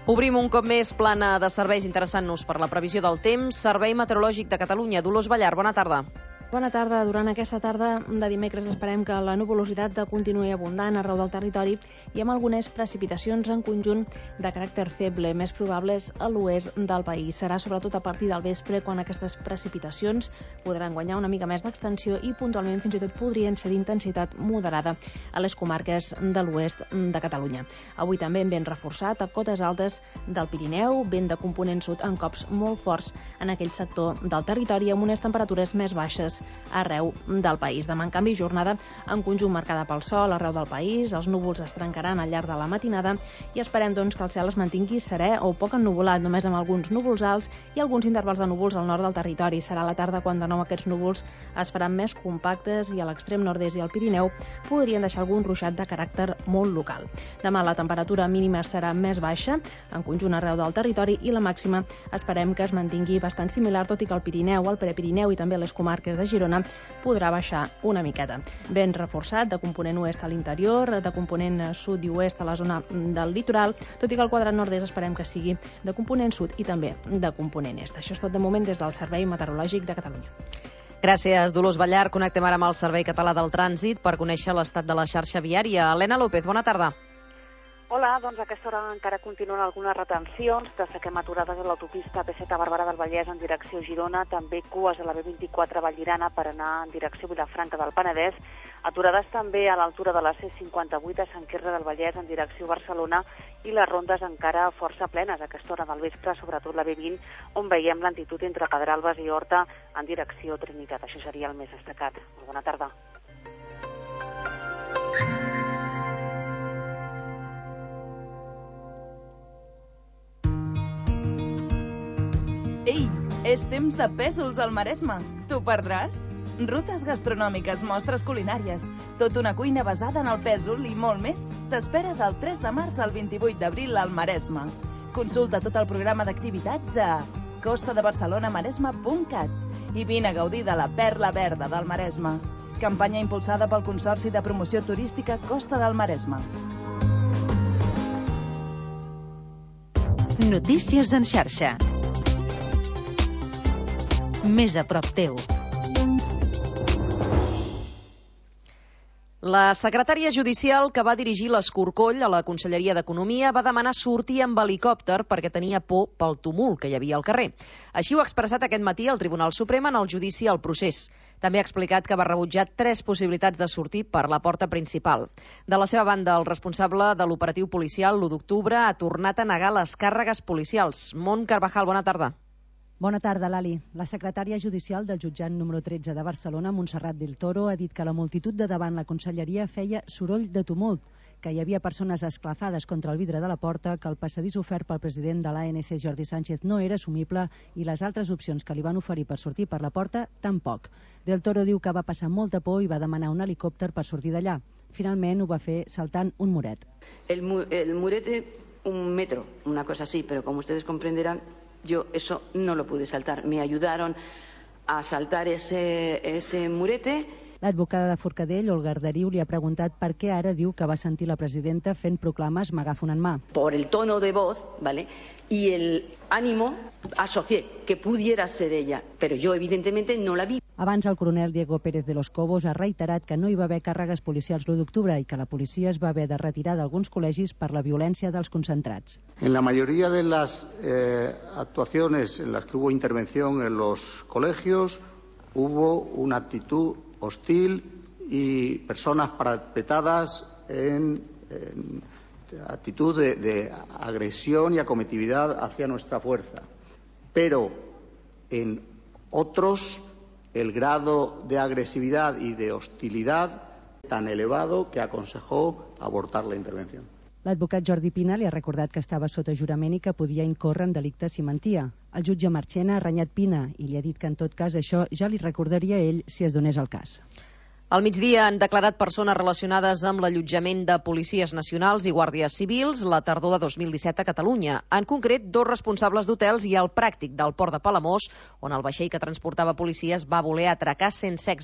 Obrim un cop més plana de serveis interessant-nos per la previsió del temps. Servei Meteorològic de Catalunya. Dolors Ballar, bona tarda. Bona tarda. Durant aquesta tarda de dimecres esperem que la nuvolositat continuï abundant arreu del territori i amb algunes precipitacions en conjunt de caràcter feble, més probables a l'oest del país. Serà sobretot a partir del vespre quan aquestes precipitacions podran guanyar una mica més d'extensió i puntualment fins i tot podrien ser d'intensitat moderada a les comarques de l'oest de Catalunya. Avui també vent reforçat a cotes altes del Pirineu, vent de component sud en cops molt forts en aquell sector del territori amb unes temperatures més baixes arreu del país. Demà, en canvi, jornada en conjunt marcada pel sol arreu del país, els núvols es trencaran al llarg de la matinada i esperem doncs, que el cel es mantingui serè o poc ennuvolat, només amb alguns núvols alts i alguns intervals de núvols al nord del territori. Serà la tarda quan de nou aquests núvols es faran més compactes i a l'extrem nord-est i al Pirineu podrien deixar algun ruixat de caràcter molt local. Demà la temperatura mínima serà més baixa en conjunt arreu del territori i la màxima esperem que es mantingui bastant similar, tot i que el Pirineu, el Prepirineu i també les comarques de Girona podrà baixar una miqueta. Vent reforçat de component oest a l'interior, de component sud i oest a la zona del litoral, tot i que el quadrat nord-est esperem que sigui de component sud i també de component est. Això és tot de moment des del Servei Meteorològic de Catalunya. Gràcies, Dolors Ballar. Connectem ara amb el Servei Català del Trànsit per conèixer l'estat de la xarxa viària. Helena López, bona tarda. Hola, doncs a aquesta hora encara continuen algunes retencions. Destaquem aturades a l'autopista P7 a Barberà del Vallès en direcció Girona, també cues a la B24 a Vallirana per anar en direcció Vilafranca del Penedès, aturades també a l'altura de la C58 a Sant Quirze del Vallès en direcció Barcelona i les rondes encara força plenes a aquesta hora del vespre, sobretot la B20, on veiem lentitud entre Pedralbes i Horta en direcció Trinitat. Això seria el més destacat. Molt bona tarda. Ei, és temps de pèsols al Maresme. T'ho perdràs? Rutes gastronòmiques, mostres culinàries, tota una cuina basada en el pèsol i molt més t'espera del 3 de març al 28 d'abril al Maresme. Consulta tot el programa d'activitats a costadebarcelonamaresme.cat i vine a gaudir de la perla verda del Maresme. Campanya impulsada pel Consorci de Promoció Turística Costa del Maresme. Notícies en xarxa. Més a prop teu. La secretària judicial que va dirigir l'escorcoll a la Conselleria d'Economia va demanar sortir amb helicòpter perquè tenia por pel tumult que hi havia al carrer. Així ho ha expressat aquest matí el Tribunal Suprem en el judici al procés. També ha explicat que va rebutjar 3 possibilitats de sortir per la porta principal. De la seva banda, el responsable de l'operatiu policial l'1 d'octubre ha tornat a negar les càrregues policials. Mont Carvajal, bona tarda. Bona tarda, Lali. La secretària judicial del jutjat número 13 de Barcelona, Montserrat del Toro, ha dit que la multitud de davant la conselleria feia soroll de tumult, que hi havia persones esclafades contra el vidre de la porta, que el passadís ofert pel president de l'ANC, Jordi Sánchez, no era assumible i les altres opcions que li van oferir per sortir per la porta, tampoc. Del Toro diu que va passar molta por i va demanar un helicòpter per sortir d'allà. Finalment ho va fer saltant un muret. El murete, un metro, una cosa así, pero como ustedes comprenderán, yo eso no lo pude saltar. Me ayudaron a saltar ese murete. L'advocada de Forcadell, Olga Arderiu, li ha preguntat per què ara diu que va sentir la presidenta fent proclames «m'agafo en mà». Por el tono de voz, ¿vale? Y el ánimo, asocié que pudiera ser ella, pero yo evidentemente no la vi. Abans, el coronel Diego Pérez de los Cobos ha reiterat que no hi va haver càrregues policials l'1 d'octubre i que la policia es va haver de retirar d'alguns col·legis per la violència dels concentrats. En la mayoría de las actuaciones en las que hubo intervención en los colegios, hubo una actitud hostil y personas parapetadas en actitud de agresión y acometividad hacia nuestra fuerza. Pero en otros el grado de agresividad y de hostilidad tan elevado que aconsejó abortar la intervención. L'advocat Jordi Pina li ha recordat que estava sota jurament i que podia incórrer en delicte si mentia. El jutge Marchena ha renyat Pina i li ha dit que en tot cas això ja li recordaria ell si es donés el cas. Al migdia han declarat persones relacionades amb l'allotjament de policies nacionals i guàrdies civils la tardor de 2017 a Catalunya. En concret, 2 responsables d'hotels i el pràctic del port de Palamós, on el vaixell que transportava policies va voler atracar sense èxit.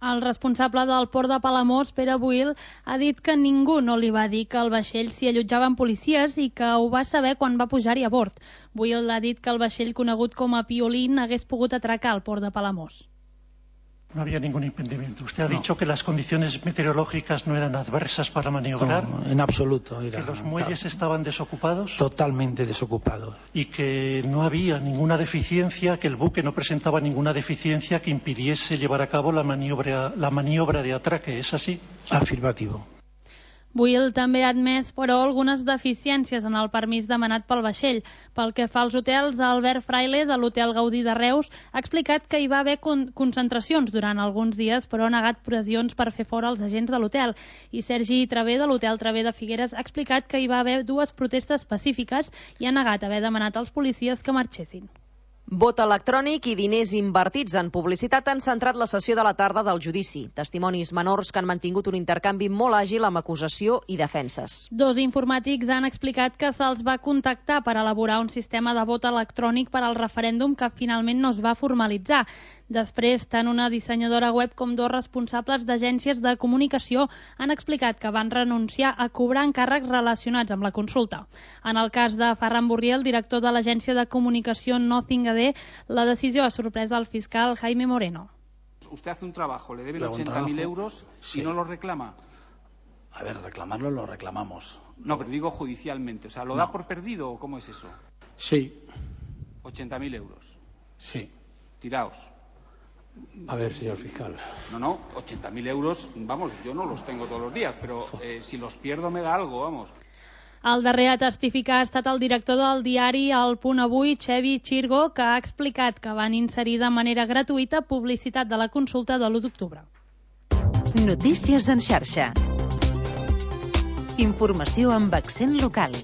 El responsable del port de Palamós, Pere Buil, ha dit que ningú no li va dir que al vaixell s'hi allotjaven policies i que ho va saber quan va pujar-hi a bord. Buil ha dit que el vaixell conegut com a Piolín hagués pogut atracar al port de Palamós. No había ningún impedimento. Usted ha dicho que las condiciones meteorológicas no eran adversas para maniobrar. No, en absoluto. Que los muelles estaban desocupados. Totalmente desocupados. Y que no había ninguna deficiencia, que el buque no presentaba ninguna deficiencia que impidiese llevar a cabo la maniobra de atraque. ¿Es así? Afirmativo. Buil també ha admès, però, algunes deficiències en el permís demanat pel vaixell. Pel que fa als hotels, Albert Fraile, de l'Hotel Gaudí de Reus, ha explicat que hi va haver concentracions durant alguns dies, però ha negat pressions per fer fora els agents de l'hotel. I Sergi Travé, de l'Hotel Travé de Figueres, ha explicat que hi va haver 2 protestes pacífiques i ha negat haver demanat als policies que marxessin. Vot electrònic i diners invertits en publicitat han centrat la sessió de la tarda del judici. Testimonis menors que han mantingut un intercanvi molt àgil amb acusació i defenses. 2 informàtics han explicat que se'ls va contactar per elaborar un sistema de vot electrònic per al referèndum que finalment no es va formalitzar. Després, tant una dissenyadora web com 2 responsables d'agències de comunicació han explicat que van renunciar a cobrar encàrrecs relacionats amb la consulta. En el cas de Ferran Burriel, director de l'agència de comunicació Nothing AD, la decisió ha sorprès al fiscal Jaime Moreno. Usted hace un trabajo, le deben 80.000 euros y no lo reclama. A ver, reclamarlo lo reclamamos. No, pero digo judicialmente. O sea, ¿lo da por perdido o cómo es eso? Sí. 80.000 euros. Sí. Tiraos. A ver, señor fiscal. No, 80.000 euros, vamos, yo no los tengo todos los días, pero si los pierdo me da algo, vamos. El darrer a testificar ha estat el director del diari El Punt Avui, Xevi Chirgo, que ha explicat que van inserir de manera gratuïta publicitat de la consulta de l'1 d'octubre. Notícies en xarxa. Informació amb accent local.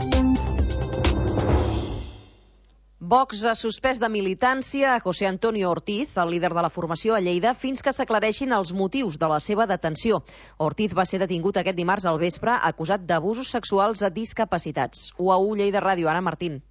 Vox ha suspès de militància a José Antonio Ortiz, el líder de la formació a Lleida, fins que s'aclareixin els motius de la seva detenció. Ortiz va ser detingut aquest dimarts al vespre acusat d'abusos sexuals a discapacitats. UAU Lleida Ràdio, Anna Martín.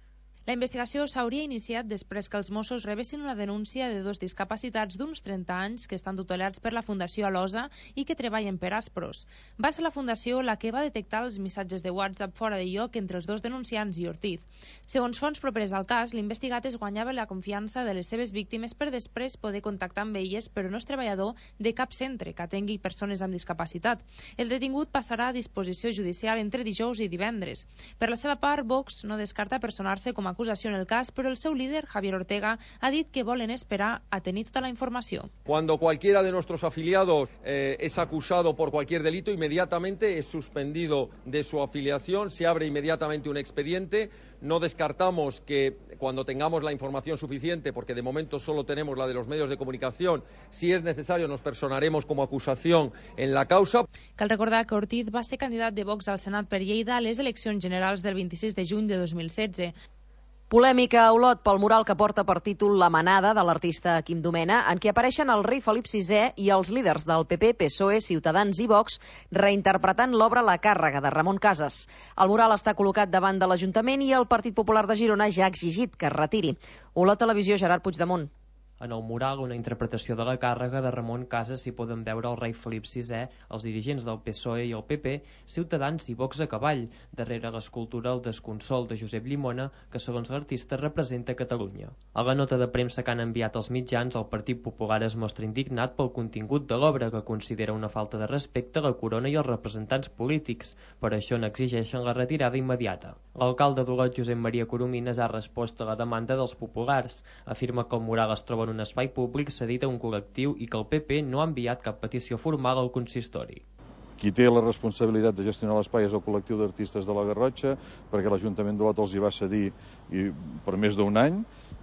La investigació s'hauria iniciat després que els Mossos rebessin una denúncia de 2 discapacitats d'uns 30 anys que estan tutelats per la Fundació Alosa i que treballen per Aspros. Va ser la Fundació la que va detectar els missatges de WhatsApp fora de lloc entre els 2 denunciants i Ortiz. Segons fonts properes al cas, l'investigat es guanyava la confiança de les seves víctimes per després poder contactar amb elles, però no és treballador de cap centre que atengui persones amb discapacitat. El detingut passarà a disposició judicial entre dijous i divendres. Per la seva part, Vox no descarta personar-se com a acusació en el cas, però el seu líder, Javier Ortega, ha dit que volen esperar a tenir tota la informació. Cuando cualquiera de nuestros afiliados es acusado por cualquier delito, inmediatamente es suspendido de su afiliación, se abre inmediatamente un expediente. No descartamos que cuando tengamos la información suficiente, porque de momento solo tenemos la de los medios de comunicación, si es necesario nos personaremos como acusación en la causa. Cal recordar que Ortiz va ser candidat de Vox al Senat per Lleida a les eleccions generals del 26 de juny de 2016. Polèmica a Olot pel mural que porta per títol La manada de l'artista Quim Domena, en què apareixen el rei Felip VI i els líders del PP, PSOE, Ciutadans i Vox reinterpretant l'obra La càrrega de Ramon Casas. El mural està col·locat davant de l'Ajuntament i el Partit Popular de Girona ja ha exigit que es retiri. Olot Televisió, Gerard Puigdemont. En el mural, una interpretació de la càrrega de Ramon Casas, s'hi poden veure el rei Felip VI, els dirigents del PSOE i el PP, Ciutadans i Vox a cavall, darrere l'escultura El desconsol de Josep Llimona, que segons l'artista representa Catalunya. A la nota de premsa que han enviat els mitjans, el Partit Popular es mostra indignat pel contingut de l'obra, que considera una falta de respecte a la corona i als representants polítics. Per això n'exigeixen la retirada immediata. L'alcalde d'Olot, Josep Maria Coromines, ha respost a la demanda dels populars. Afirma que el mural es troba en un espai públic cedit a un col·lectiu i que el PP no ha enviat cap petició formal al consistori. Qui té la responsabilitat de gestionar l'espai és el col·lectiu d'artistes de la Garrotxa, perquè l'Ajuntament d'Olot els hi va cedir per més d'un any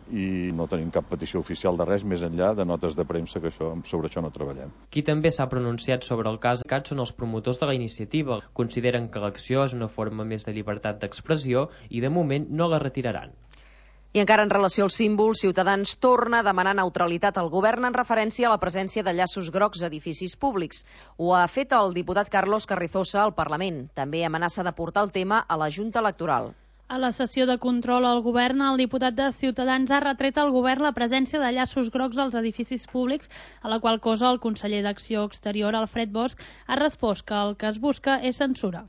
i no tenim cap petició oficial de res més enllà de notes de premsa, que sobre això no treballem. Qui també s'ha pronunciat sobre el cas són els promotors de la iniciativa. Consideren que l'acció és una forma més de llibertat d'expressió i de moment no la retiraran. I encara en relació al símbol, Ciutadans torna a demanar neutralitat al govern en referència a la presència de llaços grocs a edificis públics. Ho ha fet el diputat Carlos Carrizosa al Parlament. També amenaça de portar el tema a la Junta Electoral. A la sessió de control al govern, el diputat de Ciutadans ha retret al govern la presència de llaços grocs als edificis públics, a la qual cosa el conseller d'Acció Exterior, Alfred Bosch, ha respost que el que es busca és censura.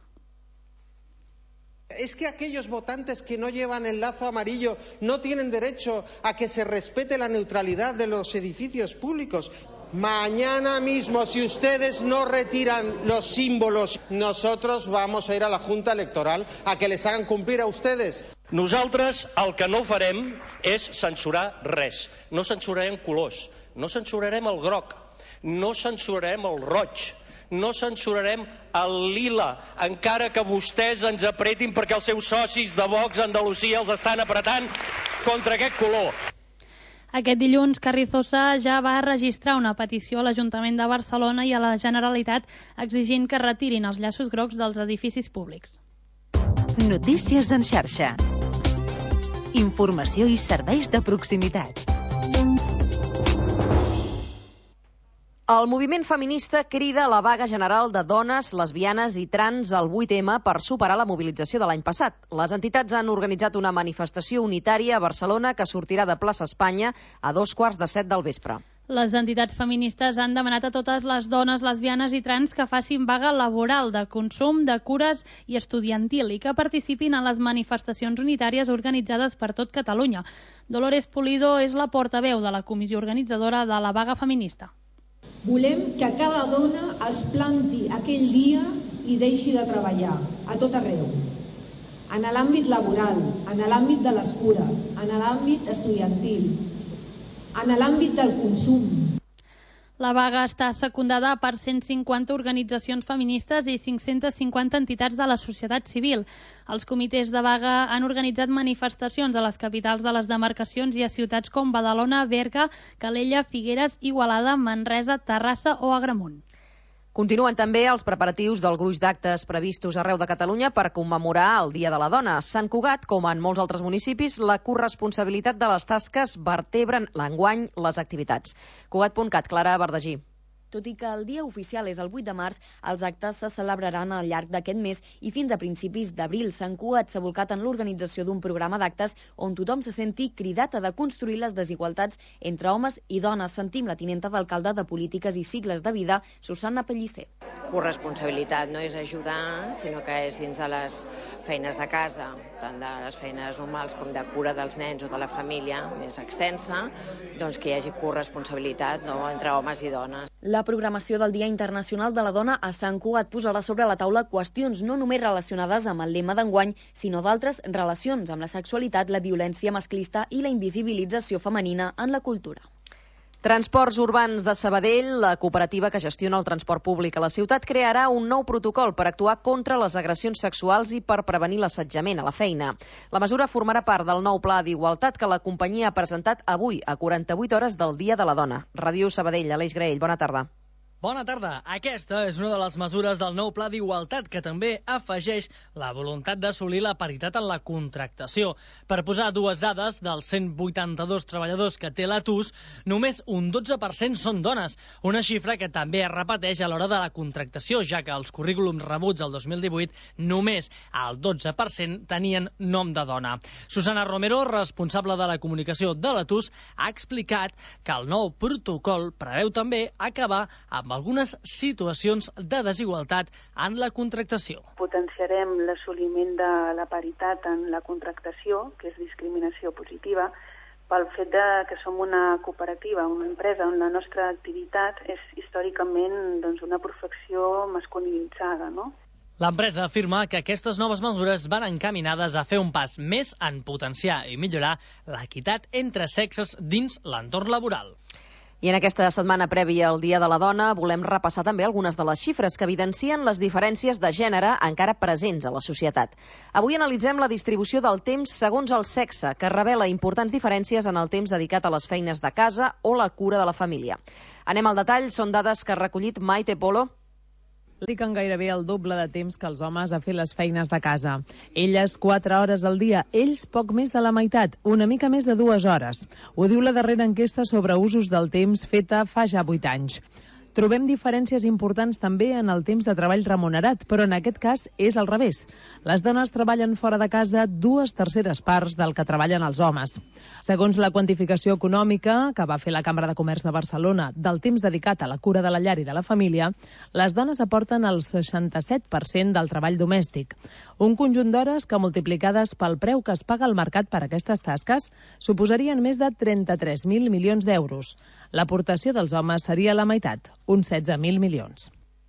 Es que aquellos votantes que no llevan el lazo amarillo no tienen derecho a que se respete la neutralidad de los edificios públicos. Mañana mismo, si ustedes no retiran los símbolos, nosotros vamos a ir a la Junta Electoral a que les hagan cumplir a ustedes. Nosaltres el que no farem és censurar res. No censurarem colors, no censurarem el groc, no censurarem el roig, no censurarem el lila, encara que vostès ens apretin perquè els seus socis de Vox a Andalusia els estan apretant contra aquest color. Aquest dilluns, Carrizosa ja va registrar una petició a l'Ajuntament de Barcelona i a la Generalitat exigint que retirin els llaços grocs dels edificis públics. Notícies en xarxa. Informació i serveis de proximitat. El moviment feminista crida a la vaga general de dones, lesbianes i trans al 8M per superar la mobilització de l'any passat. Les entitats han organitzat una manifestació unitària a Barcelona que sortirà de plaça Espanya a 6:45 del vespre. Les entitats feministes han demanat a totes les dones lesbianes i trans que facin vaga laboral, de consum, de cures i estudiantil i que participin en les manifestacions unitàries organitzades per tot Catalunya. Dolores Pulido és la portaveu de la comissió organitzadora de la vaga feminista. Volem que cada dona es planti aquell dia i deixi de treballar a tot arreu. En l'àmbit laboral, en l'àmbit de les cures, en l'àmbit estudiantil, en l'àmbit del consum. La vaga està secundada per 150 organitzacions feministes i 550 entitats de la societat civil. Els comitès de vaga han organitzat manifestacions a les capitals de les demarcacions i a ciutats com Badalona, Berga, Calella, Figueres, Igualada, Manresa, Terrassa o Agramunt. Continuen també els preparatius del gruix d'actes previstos arreu de Catalunya per commemorar el Dia de la Dona. Sant Cugat, com en molts altres municipis, la corresponsabilitat de les tasques vertebren l'enguany les activitats. Cugat.cat, Clara Verdagí. Tot i que el dia oficial és el 8 de març, els actes se celebraran al llarg d'aquest mes i fins a principis d'abril. Sant Cugat s'ha volcat en l'organització d'un programa d'actes on tothom se senti cridat a deconstruir les desigualtats entre homes i dones. Sentim la tinenta d'alcalde de Polítiques i Cicles de Vida, Susana Pellicer. Corresponsabilitat no és ajudar, sinó que és dins de les feines de casa, tant de les feines normals com de cura dels nens o de la família més extensa, doncs que hi hagi corresponsabilitat, no, entre homes i dones. La programació del Dia Internacional de la Dona a Sant Cugat posarà sobre la taula qüestions no només relacionades amb el lema d'enguany, sinó d'altres relacions amb la sexualitat, la violència masclista i la invisibilització femenina en la cultura. Transports Urbans de Sabadell, la cooperativa que gestiona el transport públic a la ciutat, crearà un nou protocol per actuar contra les agressions sexuals i per prevenir l'assetjament a la feina. La mesura formarà part del nou pla d'igualtat que la companyia ha presentat avui, a 48 hores del Dia de la Dona. Ràdio Sabadell, Aleix Graell, bona tarda. Bona tarda. Aquesta és una de les mesures del nou Pla d'Igualtat que també afegeix la voluntat d'assolir la paritat en la contractació. Per posar dues dades, dels 182 treballadors que té la TUS, només un 12% són dones, una xifra que també es repeteix a l'hora de la contractació, ja que els currículums rebuts el 2018 només el 12% tenien nom de dona. Susana Romero, responsable de la comunicació de la TUS, ha explicat que el nou protocol preveu també acabar amb algunes situacions de desigualtat en la contractació. Potenciarem l'assoliment de la paritat en la contractació, que és discriminació positiva, pel fet que som una cooperativa, una empresa on la nostra activitat és històricament una professió masculinitzada, no? L'empresa afirma que aquestes noves mesures van encaminades a fer un pas més en potenciar i millorar l'equitat entre sexes dins l'entorn laboral. I en aquesta setmana prèvia al Dia de la Dona volem repassar també algunes de les xifres que evidencien les diferències de gènere encara presents a la societat. Avui analitzem la distribució del temps segons el sexe, que revela importants diferències en el temps dedicat a les feines de casa o la cura de la família. Anem al detall, són dades que ha recollit Maite Polo. Dediquen gairebé el doble de temps que els homes a fer les feines de casa. Elles 4 hores al dia, ells poc més de la meitat, una mica més de 2 hores. Ho diu la darrera enquesta sobre usos del temps feta fa ja 8 anys. Trobem diferències importants també en el temps de treball remunerat, però en aquest cas és al revés. Les dones treballen fora de casa 2/3 parts del que treballen els homes. Segons la quantificació econòmica que va fer la Cambra de Comerç de Barcelona del temps dedicat a la cura de la llar i de la família, les dones aporten el 67% del treball domèstic. Un conjunt d'hores que, multiplicades pel preu que es paga al mercat per aquestes tasques, suposarien més de 33.000 milions d'euros. L'aportació dels homes seria la meitat, uns 16.000 milions.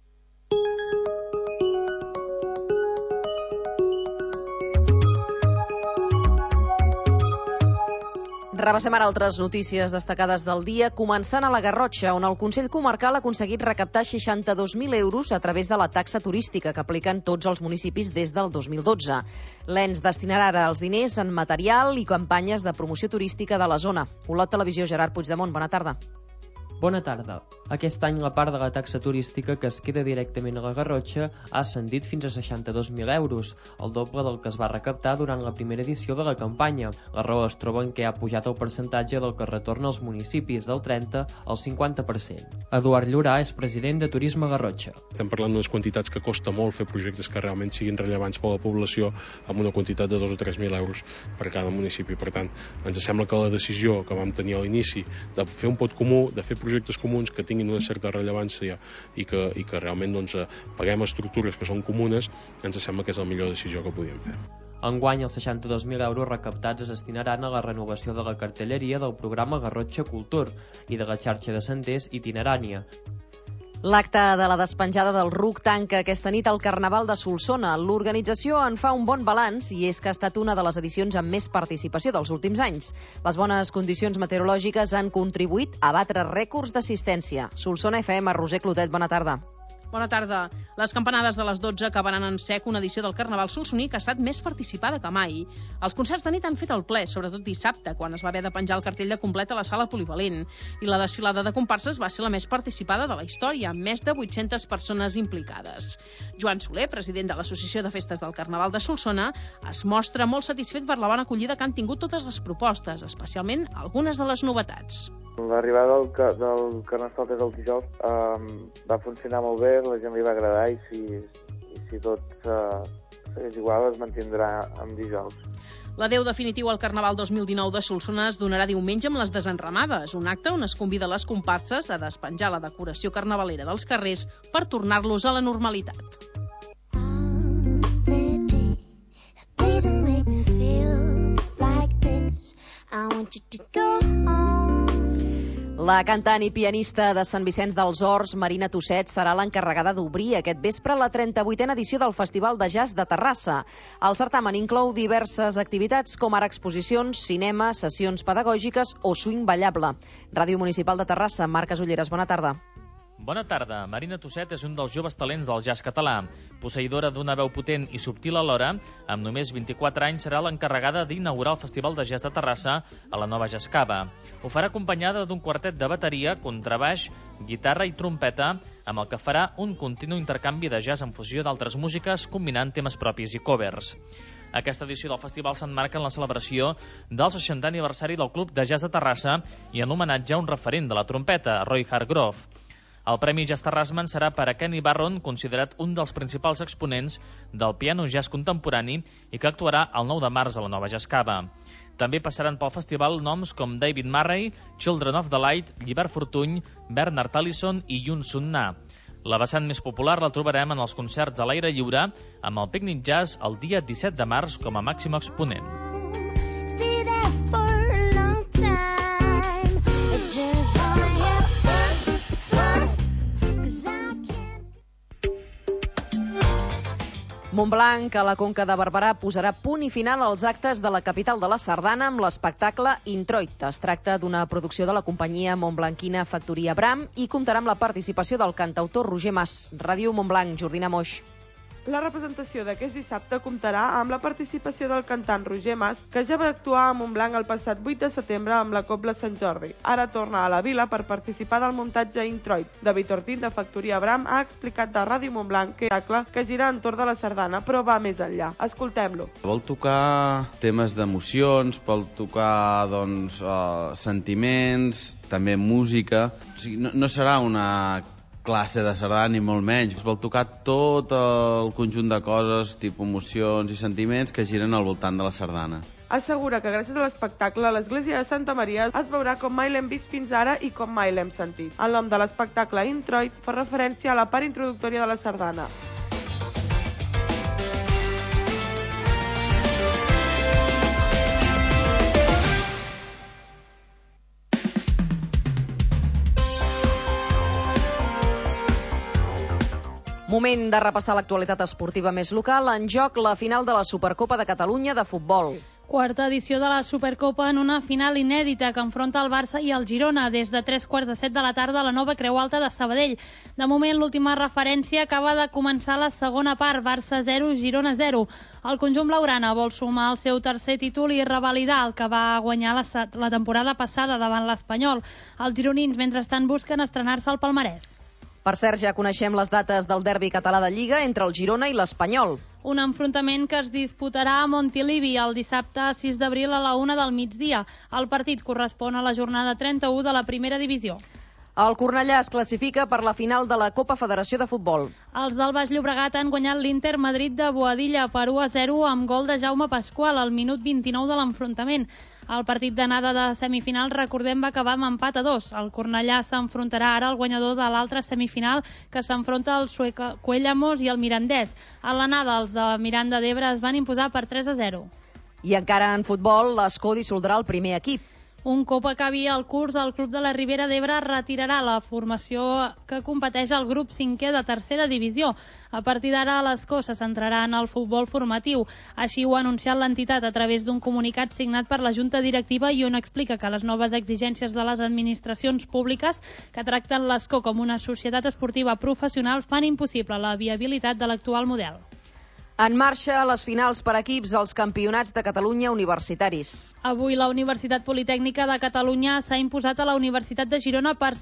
Repassem ara altres notícies destacades del dia, començant a la Garrotxa, on el Consell Comarcal ha aconseguit recaptar 62.000 euros a través de la taxa turística que apliquen tots els municipis des del 2012. L'ENS destinarà ara els diners en material i campanyes de promoció turística de la zona. Olot Televisió, Gerard Puigdemont, bona tarda. Bona tarda. Aquest any la part de la taxa turística que es queda directament a la Garrotxa ha ascendit fins a 62.000 euros, el doble del que es va recaptar durant la primera edició de la campanya. La raó es troba en què ha pujat el percentatge del que retorna als municipis del 30 al 50%. Eduard Llorà és president de Turisme Garrotxa. Estem parlant d'unes quantitats que costa molt fer projectes que realment siguin rellevants per a la població amb una quantitat de 2.000 o 3.000 euros per cada municipi. Per tant, ens sembla que la decisió que vam tenir a l'inici de fer un pot comú, de fer projectes comuns que tinguin una certa rellevància i que realment paguem estructures que són comunes, ens sembla que és la millor decisió que podíem fer. Enguany, els 62.000 euros recaptats es destinaran a la renovació de la cartelleria del programa Garrotxa Cultur i de la xarxa de senders itinerània. L'acte de la despenjada del RUC tanca aquesta nit al Carnaval de Solsona. L'organització en fa un bon balanç i és que ha estat una de les edicions amb més participació dels últims anys. Les bones condicions meteorològiques han contribuït a batre rècords d'assistència. Solsona FM, Roser Clotet, bona tarda. Bona tarda. Les campanades de les 12 acabaran en sec una edició del Carnaval solsoní que ha estat més participada que mai. Els concerts de nit han fet el ple, sobretot dissabte, quan es va haver de penjar el cartell de complet a la sala polivalent. I la desfilada de comparses va ser la més participada de la història, amb més de 800 persones implicades. Joan Soler, president de l'Associació de Festes del Carnaval de Solsona, es mostra molt satisfet per la bona acollida que han tingut totes les propostes, especialment algunes de les novetats. L'arribada del Carnestoltes del dijous va funcionar molt bé, la gent li va agradar i si tot segueix igual es mantindrà en dijous. L'adeu definitiu al Carnaval 2019 de Solsona es donarà diumenge amb les desenramades, un acte on es convida les comparses a despenjar la decoració carnavalera dels carrers per tornar-los a la normalitat. La cantant i pianista de Sant Vicenç dels Horts, Marina Tusset, serà l'encarregada d'obrir aquest vespre la 38a edició del Festival de Jazz de Terrassa. El certamen inclou diverses activitats com ara exposicions, cinema, sessions pedagògiques o swing ballable. Ràdio Municipal de Terrassa, Marc Casulleres, bona tarda. Bona tarda. Marina Tusset és un dels joves talents del jazz català. Posseïdora d'una veu potent i subtil alhora, amb només 24 anys serà l'encarregada d'inaugurar el Festival de Jazz de Terrassa a la nova Jazz Cava. Ho farà acompanyada d'un quartet de bateria, contrabaix, guitarra i trompeta, amb el que farà un continu intercanvi de jazz en fusió d'altres músiques, combinant temes propis i covers. Aquesta edició del festival s'emmarca en la celebració del 60è aniversari del Club de Jazz de Terrassa i en homenatge a un referent de la trompeta, Roy Hargrove. El Premi Jazz Terrassman serà per a Kenny Barron, considerat un dels principals exponents del piano jazz contemporani i que actuarà el 9 de març a la nova Jazz Cava. També passaran pel festival noms com David Murray, Children of the Light, Llibert Fortuny, Bernard Allison i Yun Sun Na. La vessant més popular la trobarem en els concerts a l'aire lliure, amb el Picnic Jazz el dia 17 de març com a màxim exponent. Montblanc, a la Conca de Barberà, posarà punt i final als actes de la capital de la Sardana amb l'espectacle Introit. Es tracta d'una producció de la companyia montblanquina Factoria Bram i comptarà amb la participació del cantautor Roger Mas. Ràdio Montblanc, Jordina Moix. La representació d'aquest dissabte comptarà amb la participació del cantant Roger Mas, que ja va actuar a Montblanc el passat 8 de setembre amb la Cobla Sant Jordi. Ara torna a la vila per participar del muntatge Introit. David Ortín, de Factoria Bram, ha explicat a Ràdio Montblanc que gira entorn de la sardana, però va més enllà. Escoltem-lo. Vol tocar temes d'emocions, vol tocar sentiments, també música. O sigui, no serà una classe de sardana ni molt menys. Es vol tocar tot el conjunt de coses, tipus emocions i sentiments que giren al voltant de la sardana. Assegura que gràcies a l'espectacle l'església de Santa Maria es veurà com mai l'hem vist fins ara i com mai l'hem sentit. El nom de l'espectacle Introit fa referència a la part introductòria de la sardana. Moment de repassar l'actualitat esportiva més local. En joc la final de la Supercopa de Catalunya de futbol. Quarta edició de la Supercopa en una final inèdita que enfronta el Barça i el Girona des de 3:45 de la tarda a la nova Creu Alta de Sabadell. De moment, l'última referència acaba de començar la segona part, Barça 0, Girona 0. El conjunt blaugrana vol sumar el seu tercer títol i revalidar el que va guanyar la temporada passada davant l'Espanyol. Els gironins, mentrestant, busquen estrenar-se al palmarès. Per cert, ja coneixem les dates del derbi català de Lliga entre el Girona i l'Espanyol. Un enfrontament que es disputarà a Montilivi el dissabte 6 d'abril a la 1 del migdia. El partit correspon a la jornada 31 de la primera divisió. El Cornellà es classifica per la final de la Copa Federació de Futbol. Els del Baix Llobregat han guanyat l'Inter Madrid de Boadilla per 1-0 amb gol de Jaume Pasqual al minut 29 de l'enfrontament. El partit d'anada de semifinal, recordem, va acabar amb empat a 2. El Cornellà s'enfrontarà ara al guanyador de l'altra semifinal, que s'enfronta al suec Cuellamos i el Mirandès. A l'anada, els de Miranda d'Ebre es van imposar per 3-0. I encara en futbol, l'Escó dissoldrà el primer equip. Un cop acabi el curs, el Club de la Ribera d'Ebre retirarà la formació que competeix al grup 5è de tercera divisió. A partir d'ara, l'Escó se centrarà en el futbol formatiu. Així ho ha anunciat l'entitat a través d'un comunicat signat per la Junta Directiva i on explica que les noves exigències de les administracions públiques que tracten l'Escó com una societat esportiva professional fan impossible la viabilitat de l'actual model. En marxa les finals per equips als Campionats de Catalunya universitaris. Avui la Universitat Politècnica de Catalunya s'ha imposat a la Universitat de Girona per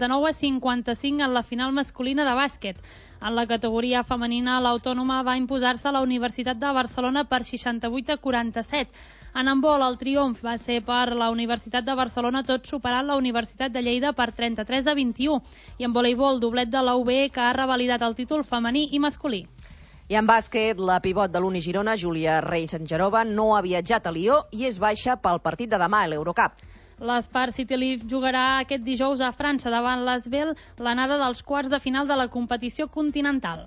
59-55 en la final masculina de bàsquet. En la categoria femenina, l'Autònoma va imposar-se a la Universitat de Barcelona per 68-47. En handbol, el triomf va ser per la Universitat de Barcelona, tot superant la Universitat de Lleida per 33-21. I en voleibol, doblet de la UB, que ha revalidat el títol femení i masculí. I en bàsquet, la pivot de l'Uni Girona, Júlia Rey-Sangerova, no ha viatjat a Lió i és baixa pel partit de demà a l'Eurocup. L'Spar City Leaf jugarà aquest dijous a França davant l'Asvel l'anada dels quarts de final de la competició continental.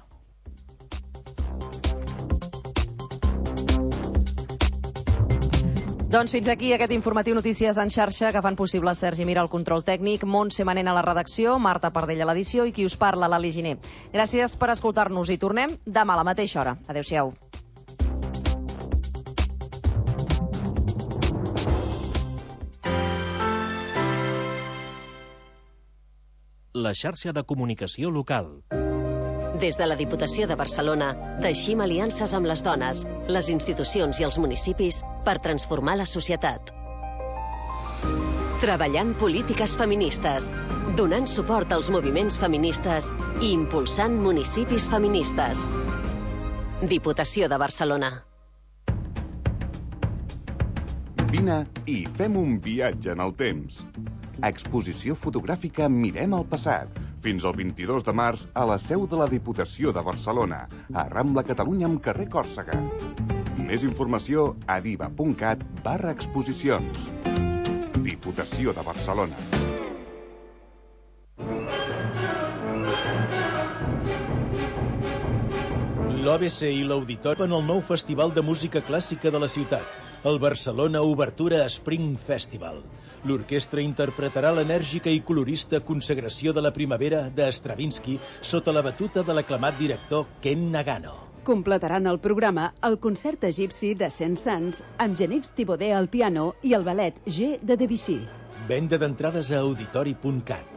Doncs fins aquí aquest informatiu Notícies en xarxa que fan possible Sergi Mira al control tècnic, Montse Manent a la redacció, Marta Pardell a l'edició i qui us parla, Lali Giner. Gràcies per escoltar-nos i tornem demà a la mateixa hora. Adéu-siau. La xarxa de comunicació local. Des de la Diputació de Barcelona, teixim aliances amb les dones, les institucions i els municipis per transformar la societat. Treballant polítiques feministes, donant suport als moviments feministes i impulsant municipis feministes. Diputació de Barcelona. Vine i fem un viatge en el temps. Exposició fotogràfica Mirem el passat. Fins al 22 de març a la seu de la Diputació de Barcelona, a Rambla Catalunya amb carrer Còrsega. Més informació a diva.cat/exposicions. Diputació de Barcelona. L'OBC i l'Auditori en el nou Festival de Música Clàssica de la ciutat, el Barcelona Obertura Spring Festival. L'orquestra interpretarà l'enèrgica i colorista Consagració de la Primavera de Stravinsky sota la batuta de l'aclamat director Ken Nagano. Completaran el programa el concert egipci de Saint-Saëns amb Geneviève Thibaudet al piano i el ballet G de Debussy. Venda d'entrades a auditori.cat.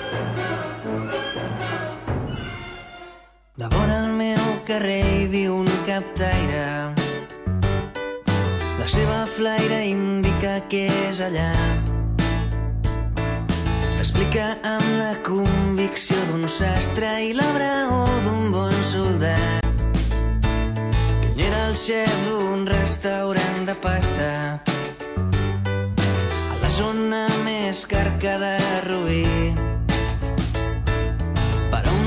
De vora al meu carrer hi viu un captaire. La seva flaire indica que és allà. T'explica amb la convicció d'un sastre i la braó d'un bon soldat. Que ell era el xef d'un restaurant de pasta a la zona més carca de Rubí. Per on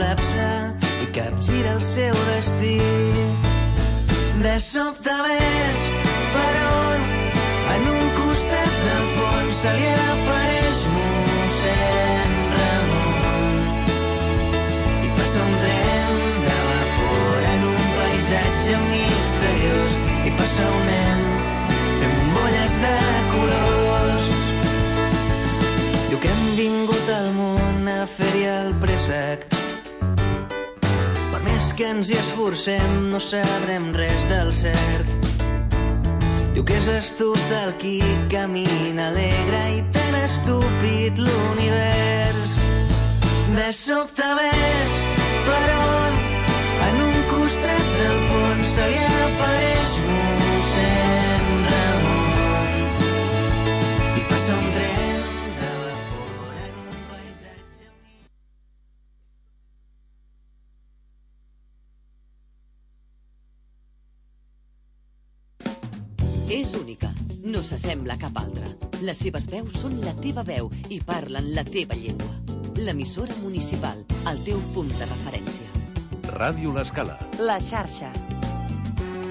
col·lapsa i capgira el seu destí. De sobte ves per on en un costat del pont se li apareix mossèn Ramon i passa un tren de vapor en un paisatge misteriós i passa un nen fent bombolles de colors. Diu que hem vingut al món a fer-hi el préssec. Per més que ens hi esforcem no sabrem res del cert. Diu que és estúpid el qui camina alegre i tan estúpid l'univers. De sobte ves per on en un costat del pont se li apareix mossèn Ramon i passa un tren. És única, no s'assembla a cap altra. Les seves veus són la teva veu i parlen la teva llengua. L'emissora municipal, el teu punt de referència. Ràdio L'Escala. La xarxa.